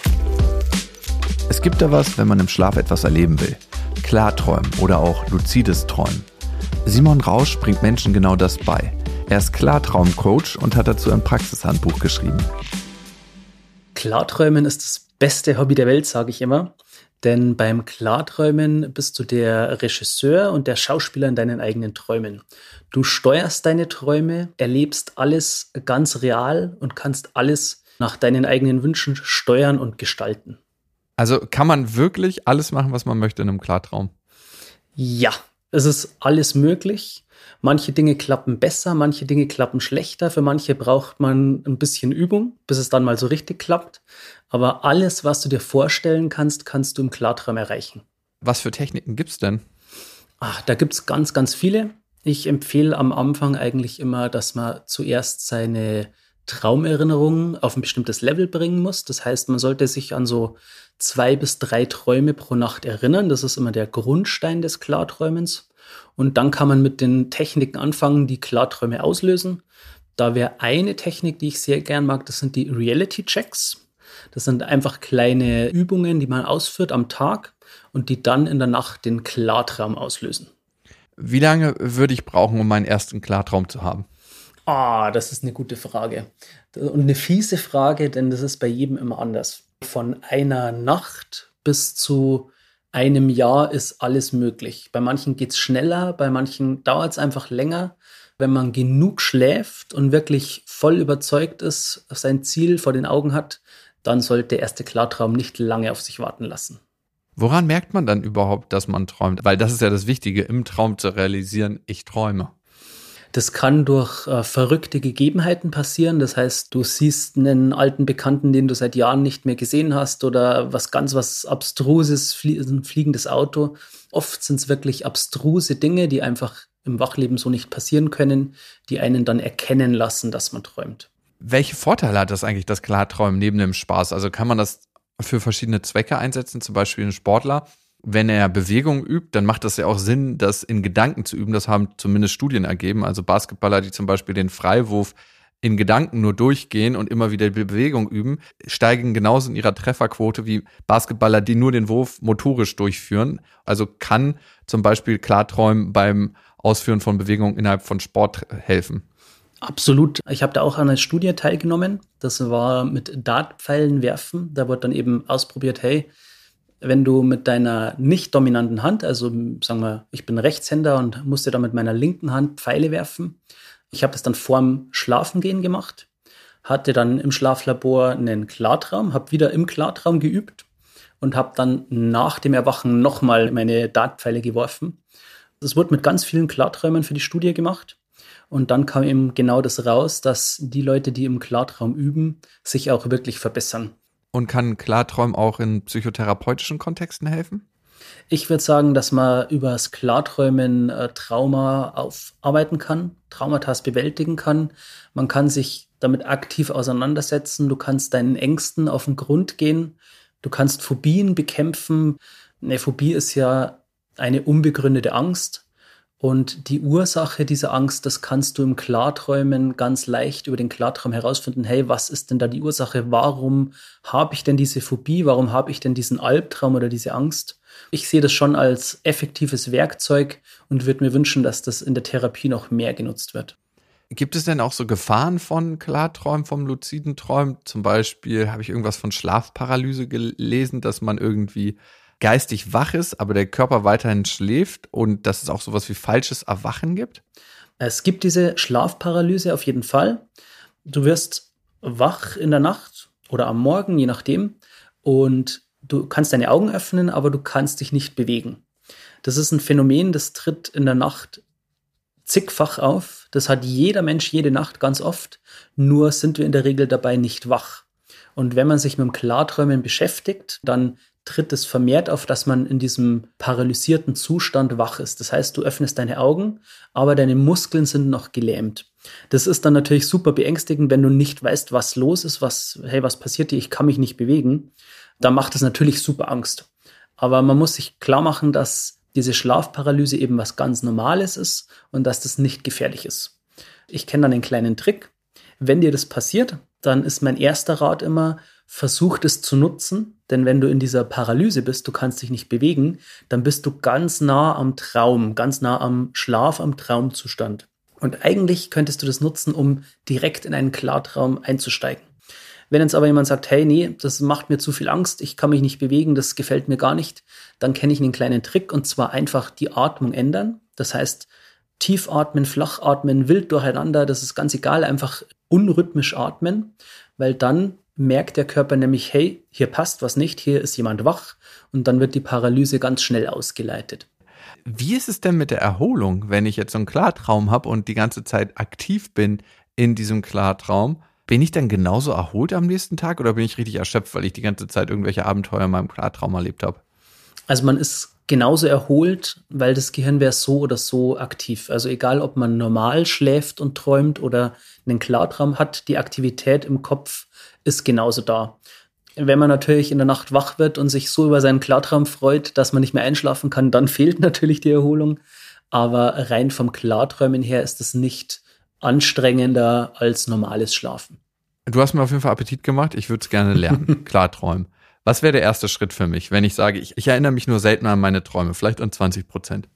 Es gibt da was, wenn man im Schlaf etwas erleben will. Klarträumen oder auch luzides Träumen. Simon Rausch bringt Menschen genau das bei. Er ist Klartraumcoach und hat dazu ein Praxishandbuch geschrieben. Klarträumen ist das beste Hobby der Welt, sage ich immer. Denn beim Klarträumen bist du der Regisseur und der Schauspieler in deinen eigenen Träumen. Du steuerst deine Träume, erlebst alles ganz real und kannst alles nach deinen eigenen Wünschen steuern und gestalten. Also kann man wirklich alles machen, was man möchte in einem Klartraum? Ja, es ist alles möglich. Manche Dinge klappen besser, manche Dinge klappen schlechter. Für manche braucht man ein bisschen Übung, bis es dann mal so richtig klappt. Aber alles, was du dir vorstellen kannst, kannst du im Klartraum erreichen. Was für Techniken gibt's denn? Da gibt's ganz, ganz viele. Ich empfehle am Anfang eigentlich immer, dass man zuerst seine Traumerinnerungen auf ein bestimmtes Level bringen muss. Das heißt, man sollte sich an so 2 bis 3 Träume pro Nacht erinnern. Das ist immer der Grundstein des Klarträumens. Und dann kann man mit den Techniken anfangen, die Klarträume auslösen. Da wäre eine Technik, die ich sehr gern mag, das sind die Reality-Checks. Das sind einfach kleine Übungen, die man ausführt am Tag und die dann in der Nacht den Klartraum auslösen. Wie lange würde ich brauchen, um meinen ersten Klartraum zu haben? Das ist eine gute Frage. Und eine fiese Frage, denn das ist bei jedem immer anders. Von einer Nacht bis zu einem Jahr ist alles möglich. Bei manchen geht es schneller, bei manchen dauert es einfach länger. Wenn man genug schläft und wirklich voll überzeugt ist, sein Ziel vor den Augen hat, dann sollte der erste Klartraum nicht lange auf sich warten lassen. Woran merkt man dann überhaupt, dass man träumt? Weil das ist ja das Wichtige, im Traum zu realisieren, ich träume. Das kann durch verrückte Gegebenheiten passieren. Das heißt, du siehst einen alten Bekannten, den du seit Jahren nicht mehr gesehen hast oder was Abstruses, ein fliegendes Auto. Oft sind es wirklich abstruse Dinge, die einfach im Wachleben so nicht passieren können, die einen dann erkennen lassen, dass man träumt. Welche Vorteile hat das eigentlich, das Klarträumen neben dem Spaß? Also kann man das für verschiedene Zwecke einsetzen, zum Beispiel ein Sportler? Wenn er Bewegung übt, dann macht das ja auch Sinn, das in Gedanken zu üben. Das haben zumindest Studien ergeben. Also Basketballer, die zum Beispiel den Freiwurf in Gedanken nur durchgehen und immer wieder Bewegung üben, steigen genauso in ihrer Trefferquote wie Basketballer, die nur den Wurf motorisch durchführen. Also kann zum Beispiel Klarträumen beim Ausführen von Bewegung innerhalb von Sport helfen. Absolut. Ich habe da auch an einer Studie teilgenommen. Das war mit Dartpfeilen werfen. Da wird dann eben ausprobiert, hey, wenn du mit deiner nicht dominanten Hand, also sagen wir, ich bin Rechtshänder und musste da mit meiner linken Hand Pfeile werfen. Ich habe das dann vorm Schlafengehen gemacht, hatte dann im Schlaflabor einen Klartraum, habe wieder im Klartraum geübt und habe dann nach dem Erwachen nochmal meine Dartpfeile geworfen. Das wurde mit ganz vielen Klarträumen für die Studie gemacht. Und dann kam eben genau das raus, dass die Leute, die im Klartraum üben, sich auch wirklich verbessern. Und kann Klarträumen auch in psychotherapeutischen Kontexten helfen? Ich würde sagen, dass man über das Klarträumen Trauma aufarbeiten kann, Traumata bewältigen kann. Man kann sich damit aktiv auseinandersetzen. Du kannst deinen Ängsten auf den Grund gehen. Du kannst Phobien bekämpfen. Eine Phobie ist ja eine unbegründete Angst. Und die Ursache dieser Angst, das kannst du im Klarträumen ganz leicht über den Klartraum herausfinden. Hey, was ist denn da die Ursache? Warum habe ich denn diese Phobie? Warum habe ich denn diesen Albtraum oder diese Angst? Ich sehe das schon als effektives Werkzeug und würde mir wünschen, dass das in der Therapie noch mehr genutzt wird. Gibt es denn auch so Gefahren von Klarträumen, vom luziden Träumen? Zum Beispiel habe ich irgendwas von Schlafparalyse gelesen, dass man irgendwie geistig wach ist, aber der Körper weiterhin schläft und dass es auch sowas wie falsches Erwachen gibt? Es gibt diese Schlafparalyse auf jeden Fall. Du wirst wach in der Nacht oder am Morgen, je nachdem, und du kannst deine Augen öffnen, aber du kannst dich nicht bewegen. Das ist ein Phänomen, das tritt in der Nacht zigfach auf. Das hat jeder Mensch jede Nacht ganz oft, nur sind wir in der Regel dabei nicht wach. Und wenn man sich mit dem Klarträumen beschäftigt, dann tritt es vermehrt auf, dass man in diesem paralysierten Zustand wach ist. Das heißt, du öffnest deine Augen, aber deine Muskeln sind noch gelähmt. Das ist dann natürlich super beängstigend, wenn du nicht weißt, was los ist, was passiert dir, ich kann mich nicht bewegen. Da macht es natürlich super Angst. Aber man muss sich klar machen, dass diese Schlafparalyse eben was ganz Normales ist und dass das nicht gefährlich ist. Ich kenne dann einen kleinen Trick. Wenn dir das passiert, dann ist mein erster Rat immer, versuch es zu nutzen, denn wenn du in dieser Paralyse bist, du kannst dich nicht bewegen, dann bist du ganz nah am Traum, ganz nah am Schlaf, am Traumzustand. Und eigentlich könntest du das nutzen, um direkt in einen Klartraum einzusteigen. Wenn jetzt aber jemand sagt, hey, nee, das macht mir zu viel Angst, ich kann mich nicht bewegen, das gefällt mir gar nicht, dann kenne ich einen kleinen Trick und zwar einfach die Atmung ändern. Das heißt, tief atmen, flach atmen, wild durcheinander, das ist ganz egal, einfach unrhythmisch atmen, weil dann merkt der Körper nämlich, hey, hier passt was nicht, hier ist jemand wach und dann wird die Paralyse ganz schnell ausgeleitet. Wie ist es denn mit der Erholung, wenn ich jetzt so einen Klartraum habe und die ganze Zeit aktiv bin in diesem Klartraum? Bin ich dann genauso erholt am nächsten Tag oder bin ich richtig erschöpft, weil ich die ganze Zeit irgendwelche Abenteuer in meinem Klartraum erlebt habe? Also man ist genauso erholt, weil das Gehirn wäre so oder so aktiv. Also egal, ob man normal schläft und träumt oder einen Klartraum hat, die Aktivität im Kopf ist genauso da. Wenn man natürlich in der Nacht wach wird und sich so über seinen Klartraum freut, dass man nicht mehr einschlafen kann, dann fehlt natürlich die Erholung. Aber rein vom Klarträumen her ist es nicht anstrengender als normales Schlafen. Du hast mir auf jeden Fall Appetit gemacht. Ich würde es gerne lernen. Klarträumen. Was wäre der erste Schritt für mich, wenn ich sage, ich erinnere mich nur selten an meine Träume, vielleicht an 20%?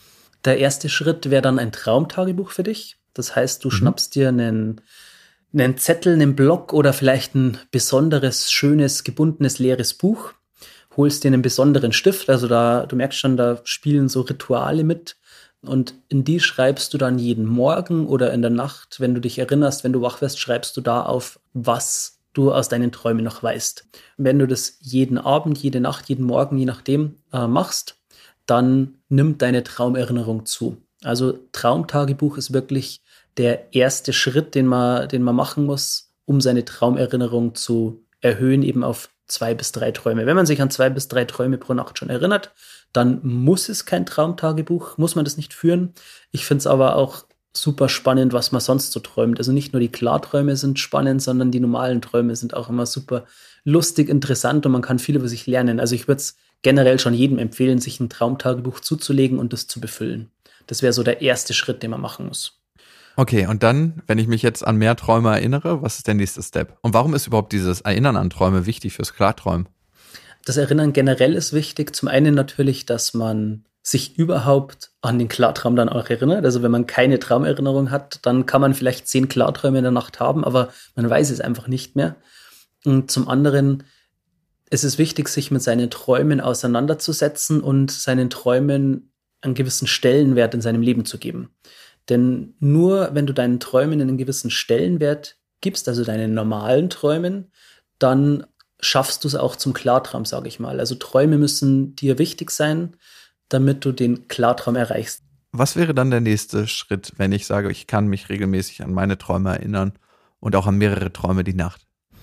Der erste Schritt wäre dann ein Traumtagebuch für dich. Das heißt, du schnappst dir einen Zettel, einen Block oder vielleicht ein besonderes, schönes, gebundenes, leeres Buch, holst dir einen besonderen Stift. Also du merkst schon, da spielen so Rituale mit. Und in die schreibst du dann jeden Morgen oder in der Nacht, wenn du dich erinnerst, wenn du wach wirst, schreibst du da auf, was du aus deinen Träumen noch weißt. Wenn du das jeden Abend, jede Nacht, jeden Morgen, je nachdem machst, dann nimmt deine Traumerinnerung zu. Also Traumtagebuch ist wirklich der erste Schritt, den man machen muss, um seine Traumerinnerung zu erhöhen, eben auf 2 bis 3 Träume. Wenn man sich an 2 bis 3 Träume pro Nacht schon erinnert, dann muss es kein Traumtagebuch, muss man das nicht führen. Ich finde es aber auch super spannend, was man sonst so träumt. Also nicht nur die Klarträume sind spannend, sondern die normalen Träume sind auch immer super lustig, interessant und man kann viel über sich lernen. Also ich würde es generell schon jedem empfehlen, sich ein Traumtagebuch zuzulegen und das zu befüllen. Das wäre so der erste Schritt, den man machen muss. Okay, und dann, wenn ich mich jetzt an mehr Träume erinnere, was ist der nächste Step? Und warum ist überhaupt dieses Erinnern an Träume wichtig fürs Klarträumen? Das Erinnern generell ist wichtig. Zum einen natürlich, dass man sich überhaupt an den Klartraum dann auch erinnert. Also wenn man keine Traumerinnerung hat, dann kann man vielleicht 10 Klarträume in der Nacht haben, aber man weiß es einfach nicht mehr. Und zum anderen ist es wichtig, sich mit seinen Träumen auseinanderzusetzen und seinen Träumen einen gewissen Stellenwert in seinem Leben zu geben. Denn nur wenn du deinen Träumen einen gewissen Stellenwert gibst, also deinen normalen Träumen, dann schaffst du es auch zum Klartraum, sage ich mal. Also Träume müssen dir wichtig sein, damit du den Klartraum erreichst. Was wäre dann der nächste Schritt, wenn ich sage, ich kann mich regelmäßig an meine Träume erinnern und auch an mehrere Träume die Nacht?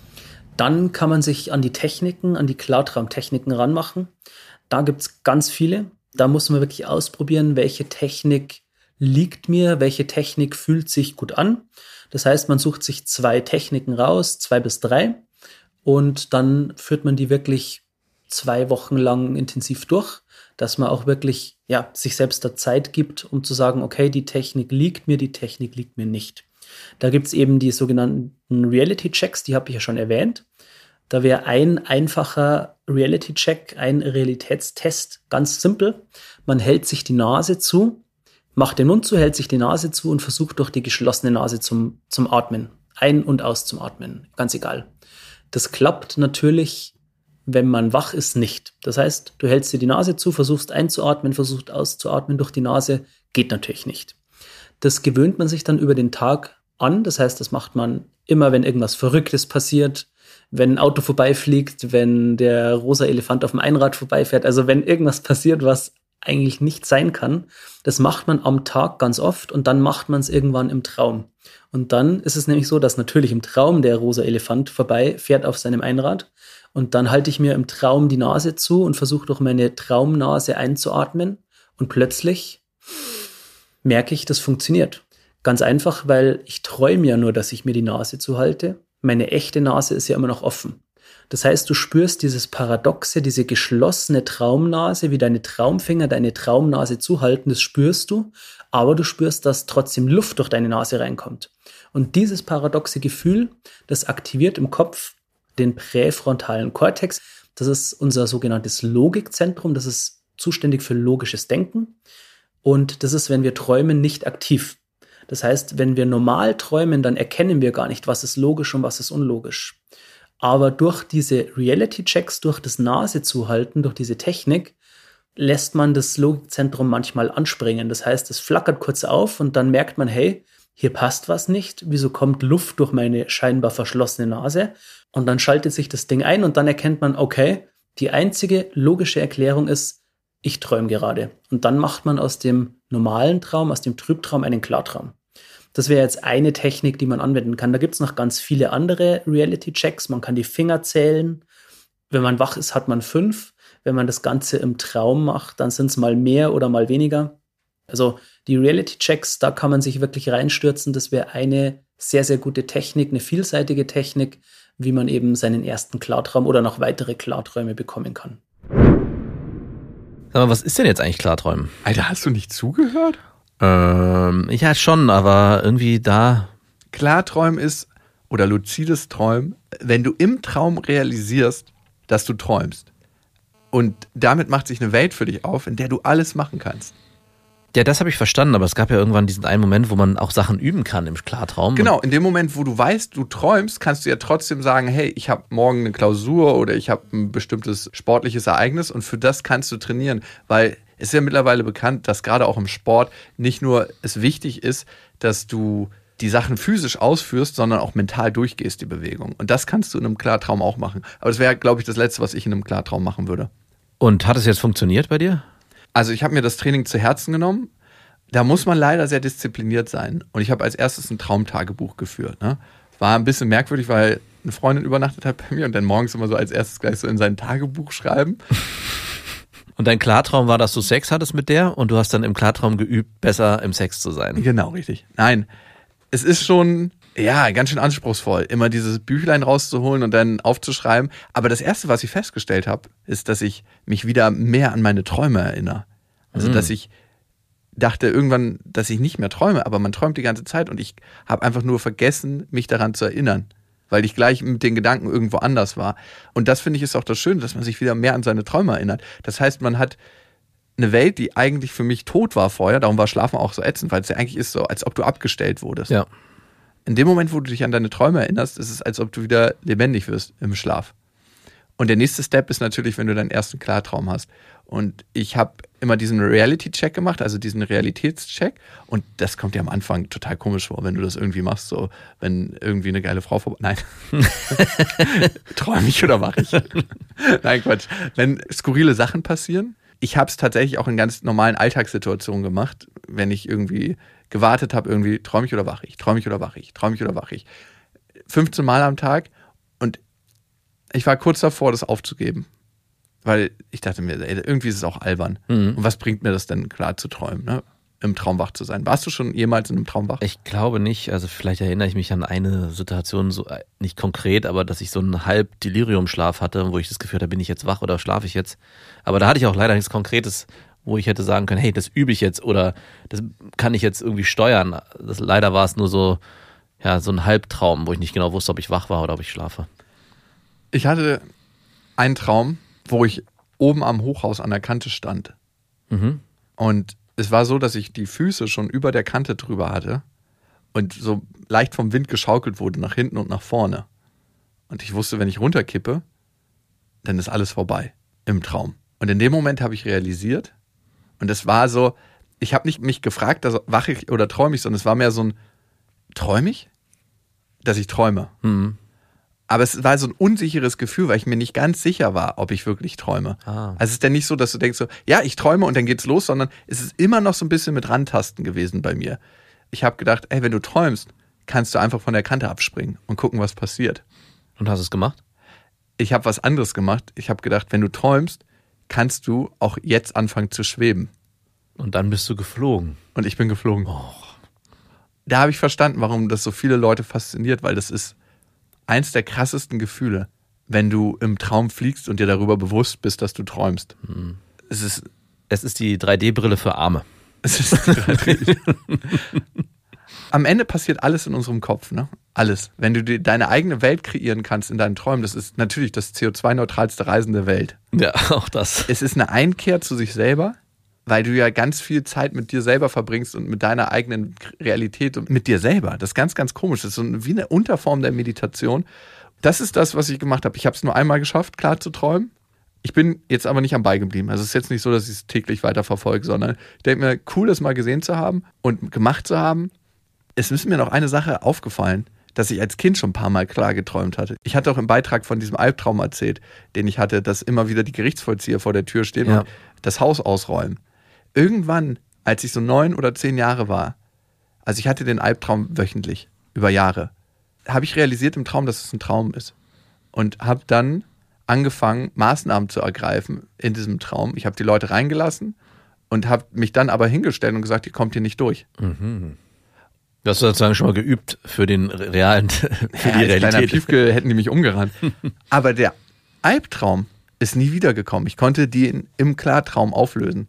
Dann kann man sich an die Techniken, an die Klartraumtechniken ranmachen. Da gibt es ganz viele. Da muss man wirklich ausprobieren, welche Technik liegt mir, welche Technik fühlt sich gut an. Das heißt, man sucht sich 2 Techniken raus, 2 bis 3, und dann führt man die wirklich 2 Wochen lang intensiv durch, dass man auch wirklich sich selbst da Zeit gibt, um zu sagen, okay, die Technik liegt mir nicht. Da gibt es eben die sogenannten Reality-Checks, die habe ich ja schon erwähnt. Da wäre ein einfacher Reality-Check, ein Realitätstest, ganz simpel. Man hält sich die Nase zu, macht den Mund zu, hält sich die Nase zu und versucht durch die geschlossene Nase zum Atmen, ein- und auszuatmen, ganz egal. Das klappt natürlich, wenn man wach ist, nicht. Das heißt, du hältst dir die Nase zu, versuchst einzuatmen, versuchst auszuatmen durch die Nase, geht natürlich nicht. Das gewöhnt man sich dann über den Tag an. Das heißt, das macht man immer, wenn irgendwas Verrücktes passiert, wenn ein Auto vorbeifliegt, wenn der rosa Elefant auf dem Einrad vorbeifährt. Also wenn irgendwas passiert, was eigentlich nicht sein kann, das macht man am Tag ganz oft und dann macht man es irgendwann im Traum. Und dann ist es nämlich so, dass natürlich im Traum der rosa Elefant vorbeifährt auf seinem Einrad und dann halte ich mir im Traum die Nase zu und versuche durch meine Traumnase einzuatmen und plötzlich merke ich, das funktioniert. Ganz einfach, weil ich träume ja nur, dass ich mir die Nase zuhalte. Meine echte Nase ist ja immer noch offen. Das heißt, du spürst dieses Paradoxe, diese geschlossene Traumnase, wie deine Traumfinger deine Traumnase zuhalten, das spürst du, aber du spürst, dass trotzdem Luft durch deine Nase reinkommt. Und dieses paradoxe Gefühl, das aktiviert im Kopf den präfrontalen Kortex. Das ist unser sogenanntes Logikzentrum, das ist zuständig für logisches Denken. Und das ist, wenn wir träumen, nicht aktiv. Das heißt, wenn wir normal träumen, dann erkennen wir gar nicht, was ist logisch und was ist unlogisch. Aber durch diese Reality-Checks, durch das Nasezuhalten, durch diese Technik, lässt man das Logikzentrum manchmal anspringen. Das heißt, es flackert kurz auf und dann merkt man, hey, hier passt was nicht. Wieso kommt Luft durch meine scheinbar verschlossene Nase? Und dann schaltet sich das Ding ein und dann erkennt man, okay, die einzige logische Erklärung ist, ich träume gerade. Und dann macht man aus dem normalen Traum, aus dem Trübtraum einen Klartraum. Das wäre jetzt eine Technik, die man anwenden kann. Da gibt es noch ganz viele andere Reality-Checks. Man kann die Finger zählen. Wenn man wach ist, hat man 5. Wenn man das Ganze im Traum macht, dann sind es mal mehr oder mal weniger. Also die Reality-Checks, da kann man sich wirklich reinstürzen. Das wäre eine sehr, sehr gute Technik, eine vielseitige Technik, wie man eben seinen ersten Klartraum oder noch weitere Klarträume bekommen kann. Sag mal, was ist denn jetzt eigentlich Klarträumen? Alter, hast du nicht zugehört? Ja, schon, aber irgendwie da... Klarträumen ist, oder luzides Träumen, wenn du im Traum realisierst, dass du träumst. Und damit macht sich eine Welt für dich auf, in der du alles machen kannst. Ja, das habe ich verstanden, aber es gab ja irgendwann diesen einen Moment, wo man auch Sachen üben kann im Klartraum. Genau, in dem Moment, wo du weißt, du träumst, kannst du ja trotzdem sagen, hey, ich habe morgen eine Klausur oder ich habe ein bestimmtes sportliches Ereignis und für das kannst du trainieren, weil es ist ja mittlerweile bekannt, dass gerade auch im Sport nicht nur es wichtig ist, dass du die Sachen physisch ausführst, sondern auch mental durchgehst, die Bewegung. Und das kannst du in einem Klartraum auch machen. Aber das wäre, glaube ich, das Letzte, was ich in einem Klartraum machen würde. Und hat es jetzt funktioniert bei dir? Also ich habe mir das Training zu Herzen genommen. Da muss man leider sehr diszipliniert sein. Und ich habe als erstes ein Traumtagebuch geführt. Ne? War ein bisschen merkwürdig, weil eine Freundin übernachtet hat bei mir und dann morgens immer so als erstes gleich so in sein Tagebuch schreiben. Und dein Klartraum war, dass du Sex hattest mit der und du hast dann im Klartraum geübt, besser im Sex zu sein. Genau, richtig. Nein, es ist schon, ja, ganz schön anspruchsvoll, immer dieses Büchlein rauszuholen und dann aufzuschreiben. Aber das Erste, was ich festgestellt habe, ist, dass ich mich wieder mehr an meine Träume erinnere. Also, dass ich dachte irgendwann, dass ich nicht mehr träume, aber man träumt die ganze Zeit und ich habe einfach nur vergessen, mich daran zu erinnern, weil ich gleich mit den Gedanken irgendwo anders war. Und das finde ich ist auch das Schöne, dass man sich wieder mehr an seine Träume erinnert. Das heißt, man hat eine Welt, die eigentlich für mich tot war vorher, darum war Schlafen auch so ätzend, weil es ja eigentlich ist so, als ob du abgestellt wurdest. Ja. In dem Moment, wo du dich an deine Träume erinnerst, ist es, als ob du wieder lebendig wirst im Schlaf. Und der nächste Step ist natürlich, wenn du deinen ersten Klartraum hast. Und ich habe immer diesen Reality-Check gemacht, also diesen Realitätscheck. Und das kommt dir am Anfang total komisch vor, wenn du das irgendwie machst, so wenn irgendwie eine geile Frau vorbei... Nein. Träume ich oder mache ich? Nein, Quatsch. Wenn skurrile Sachen passieren. Ich habe es tatsächlich auch in ganz normalen Alltagssituationen gemacht, wenn ich irgendwie gewartet habe, irgendwie träume ich oder wache ich, träume ich oder wache ich, träume ich oder wache ich. 15 Mal am Tag und ich war kurz davor, das aufzugeben. Weil ich dachte mir, ey, irgendwie ist es auch albern. Und was bringt mir das denn, klar zu träumen, ne? Im Traum wach zu sein. Warst du schon jemals in einem Traum wach? Ich glaube nicht. Also vielleicht erinnere ich mich an eine Situation, so nicht konkret, aber dass ich so einen halb Deliriumschlaf hatte, wo ich das Gefühl hatte, bin ich jetzt wach oder schlafe ich jetzt? Aber da hatte ich auch leider nichts Konkretes, wo ich hätte sagen können, hey, das übe ich jetzt oder das kann ich jetzt irgendwie steuern. Leider war es nur so, ja, so ein Halbtraum, wo ich nicht genau wusste, ob ich wach war oder ob ich schlafe. Ich hatte einen Traum, wo ich oben am Hochhaus an der Kante stand. Und es war so, dass ich die Füße schon über der Kante drüber hatte und so leicht vom Wind geschaukelt wurde, nach hinten und nach vorne. Und ich wusste, wenn ich runterkippe, dann ist alles vorbei im Traum. Und in dem Moment habe ich realisiert, und es war so, ich habe nicht mich gefragt, dass wache ich oder träume ich, sondern es war mehr so ein, träume ich? Dass ich träume. Aber es war so ein unsicheres Gefühl, weil ich mir nicht ganz sicher war, ob ich wirklich träume. Also es ist dann nicht so, dass du denkst so, ja, ich träume und dann geht's los, sondern es ist immer noch so ein bisschen mit Rantasten gewesen bei mir. Ich habe gedacht, ey, wenn du träumst, kannst du einfach von der Kante abspringen und gucken, was passiert. Und hast du es gemacht? Ich habe was anderes gemacht. Ich habe gedacht, wenn du träumst, kannst du auch jetzt anfangen zu schweben. Und dann bist du geflogen. Und ich bin geflogen. Da habe ich verstanden, warum das so viele Leute fasziniert, weil das ist eins der krassesten Gefühle, wenn du im Traum fliegst und dir darüber bewusst bist, dass du träumst. Es ist die 3D-Brille für Arme. Es ist Am Ende passiert alles in unserem Kopf, ne? Alles. Wenn du dir deine eigene Welt kreieren kannst in deinen Träumen, das ist natürlich das CO2-neutralste Reisen der Welt. Ja, auch das. Es ist eine Einkehr zu sich selber, weil du ja ganz viel Zeit mit dir selber verbringst und mit deiner eigenen Realität und mit dir selber. Das ist ganz, ganz komisch. Das ist so wie eine Unterform der Meditation. Das ist das, was ich gemacht habe. Ich habe es nur einmal geschafft, klar zu träumen. Ich bin jetzt aber nicht am Ball geblieben. Also es ist jetzt nicht so, dass ich es täglich weiter verfolge, sondern ich denke mir, cool, das mal gesehen zu haben und gemacht zu haben. Es ist mir noch eine Sache aufgefallen, dass ich als Kind schon ein paar Mal klar geträumt hatte. Ich hatte auch im Beitrag von diesem Albtraum erzählt, den ich hatte, dass immer wieder die Gerichtsvollzieher vor der Tür stehen und das Haus ausräumen. Irgendwann, als ich so 9 oder 10 Jahre war, also ich hatte den Albtraum wöchentlich, über Jahre, habe ich realisiert im Traum, dass es ein Traum ist. Und habe dann angefangen, Maßnahmen zu ergreifen in diesem Traum. Ich habe die Leute reingelassen und habe mich dann aber hingestellt und gesagt, ihr kommt hier nicht durch. Mhm. Du hast sozusagen schon mal geübt für den realen, für die Als kleiner Realität. Piefke hätten die mich umgerannt. Aber der Albtraum ist nie wiedergekommen. Ich konnte die im Klartraum auflösen.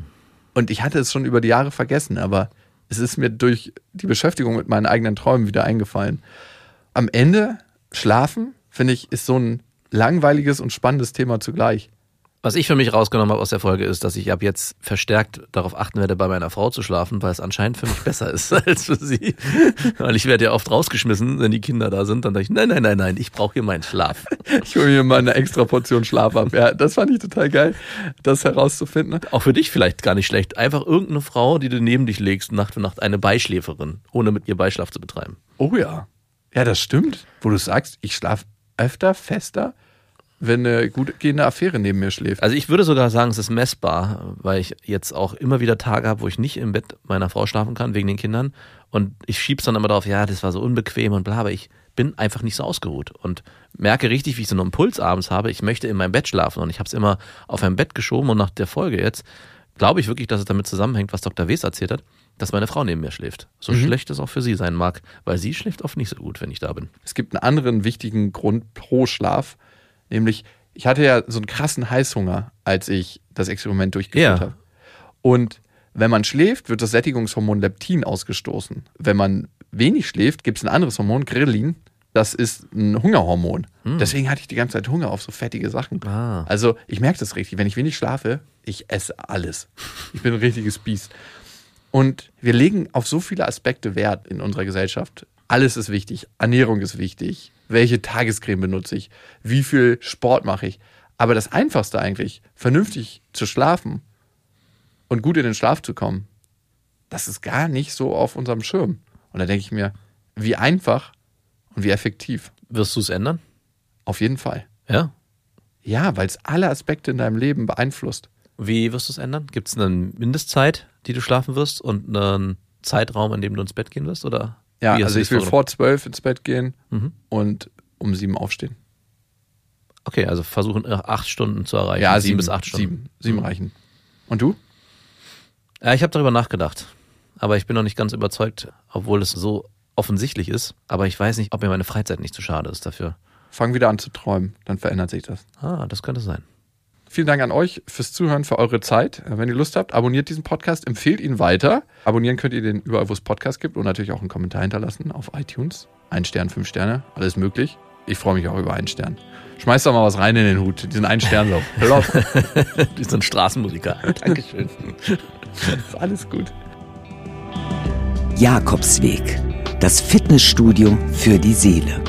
Und ich hatte es schon über die Jahre vergessen, aber es ist mir durch die Beschäftigung mit meinen eigenen Träumen wieder eingefallen. Am Ende, Schlafen, finde ich, ist so ein langweiliges und spannendes Thema zugleich. Was ich für mich rausgenommen habe aus der Folge ist, dass ich ab jetzt verstärkt darauf achten werde, bei meiner Frau zu schlafen, weil es anscheinend für mich besser ist als für sie. Weil ich werde ja oft rausgeschmissen, wenn die Kinder da sind. Dann sage ich, nein, ich brauche hier meinen Schlaf. Ich hole mir mal eine extra Portion Schlaf ab. Ja, das fand ich total geil, das herauszufinden. Auch für dich vielleicht gar nicht schlecht. Einfach irgendeine Frau, die du neben dich legst, Nacht für Nacht, eine Beischläferin, ohne mit ihr Beischlaf zu betreiben. Oh ja. Ja, das stimmt. Wo du sagst, ich schlafe öfter, fester, wenn eine gut gehende Affäre neben mir schläft. Also ich würde sogar sagen, es ist messbar, weil ich jetzt auch immer wieder Tage habe, wo ich nicht im Bett meiner Frau schlafen kann, wegen den Kindern. Und ich schieb's dann immer drauf, ja, das war so unbequem und bla, aber ich bin einfach nicht so ausgeruht und merke richtig, wie ich so einen Impuls abends habe, ich möchte in meinem Bett schlafen und ich habe es immer auf mein Bett geschoben und nach der Folge jetzt glaube ich wirklich, dass es damit zusammenhängt, was Dr. Wes erzählt hat, dass meine Frau neben mir schläft. So schlecht es auch für sie sein mag, weil sie schläft oft nicht so gut, wenn ich da bin. Es gibt einen anderen wichtigen Grund pro Schlaf, nämlich ich hatte ja so einen krassen Heißhunger, als ich das Experiment durchgeführt habe. Und wenn man schläft, wird das Sättigungshormon Leptin ausgestoßen. Wenn man wenig schläft, gibt es ein anderes Hormon, Grelin. Das ist ein Hungerhormon. Deswegen hatte ich die ganze Zeit Hunger auf so fettige Sachen. Ah. Also ich merke das richtig. Wenn ich wenig schlafe, ich esse alles. Ich bin ein richtiges Biest. Und wir legen auf so viele Aspekte Wert in unserer Gesellschaft. Alles ist wichtig. Ernährung ist wichtig. Welche Tagescreme benutze ich? Wie viel Sport mache ich? Aber das Einfachste eigentlich, vernünftig zu schlafen und gut in den Schlaf zu kommen, das ist gar nicht so auf unserem Schirm. Und da denke ich mir, wie einfach und wie effektiv. Wirst du es ändern? Auf jeden Fall. Ja. Ja, weil es alle Aspekte in deinem Leben beeinflusst. Wie wirst du es ändern? Gibt es eine Mindestzeit, die du schlafen wirst und einen Zeitraum, in dem du ins Bett gehen wirst? Oder Ja, wie hast also du ich das will vorgenommen? vor 12 ins Bett gehen und um 7 aufstehen. Okay, also versuchen 8 Stunden zu erreichen. Ja, 7 bis 8 Stunden. 7 reichen. Und du? Ja, ich habe darüber nachgedacht. Aber ich bin noch nicht ganz überzeugt, obwohl es so offensichtlich ist. Aber ich weiß nicht, ob mir meine Freizeit nicht zu schade ist dafür. Fang wieder an zu träumen, dann verändert sich das. Ah, das könnte sein. Vielen Dank an euch fürs Zuhören, für eure Zeit. Wenn ihr Lust habt, abonniert diesen Podcast, empfehlt ihn weiter. Abonnieren könnt ihr den überall, wo es Podcasts gibt und natürlich auch einen Kommentar hinterlassen auf iTunes. 1 Stern, 5 Sterne, alles möglich. Ich freue mich auch über 1 Stern. Schmeißt doch mal was rein in den Hut, diesen 1 Stern so. Plop. Du bist ein Straßenmusiker. Dankeschön. Ist alles gut. Jakobsweg. Das Fitnessstudio für die Seele.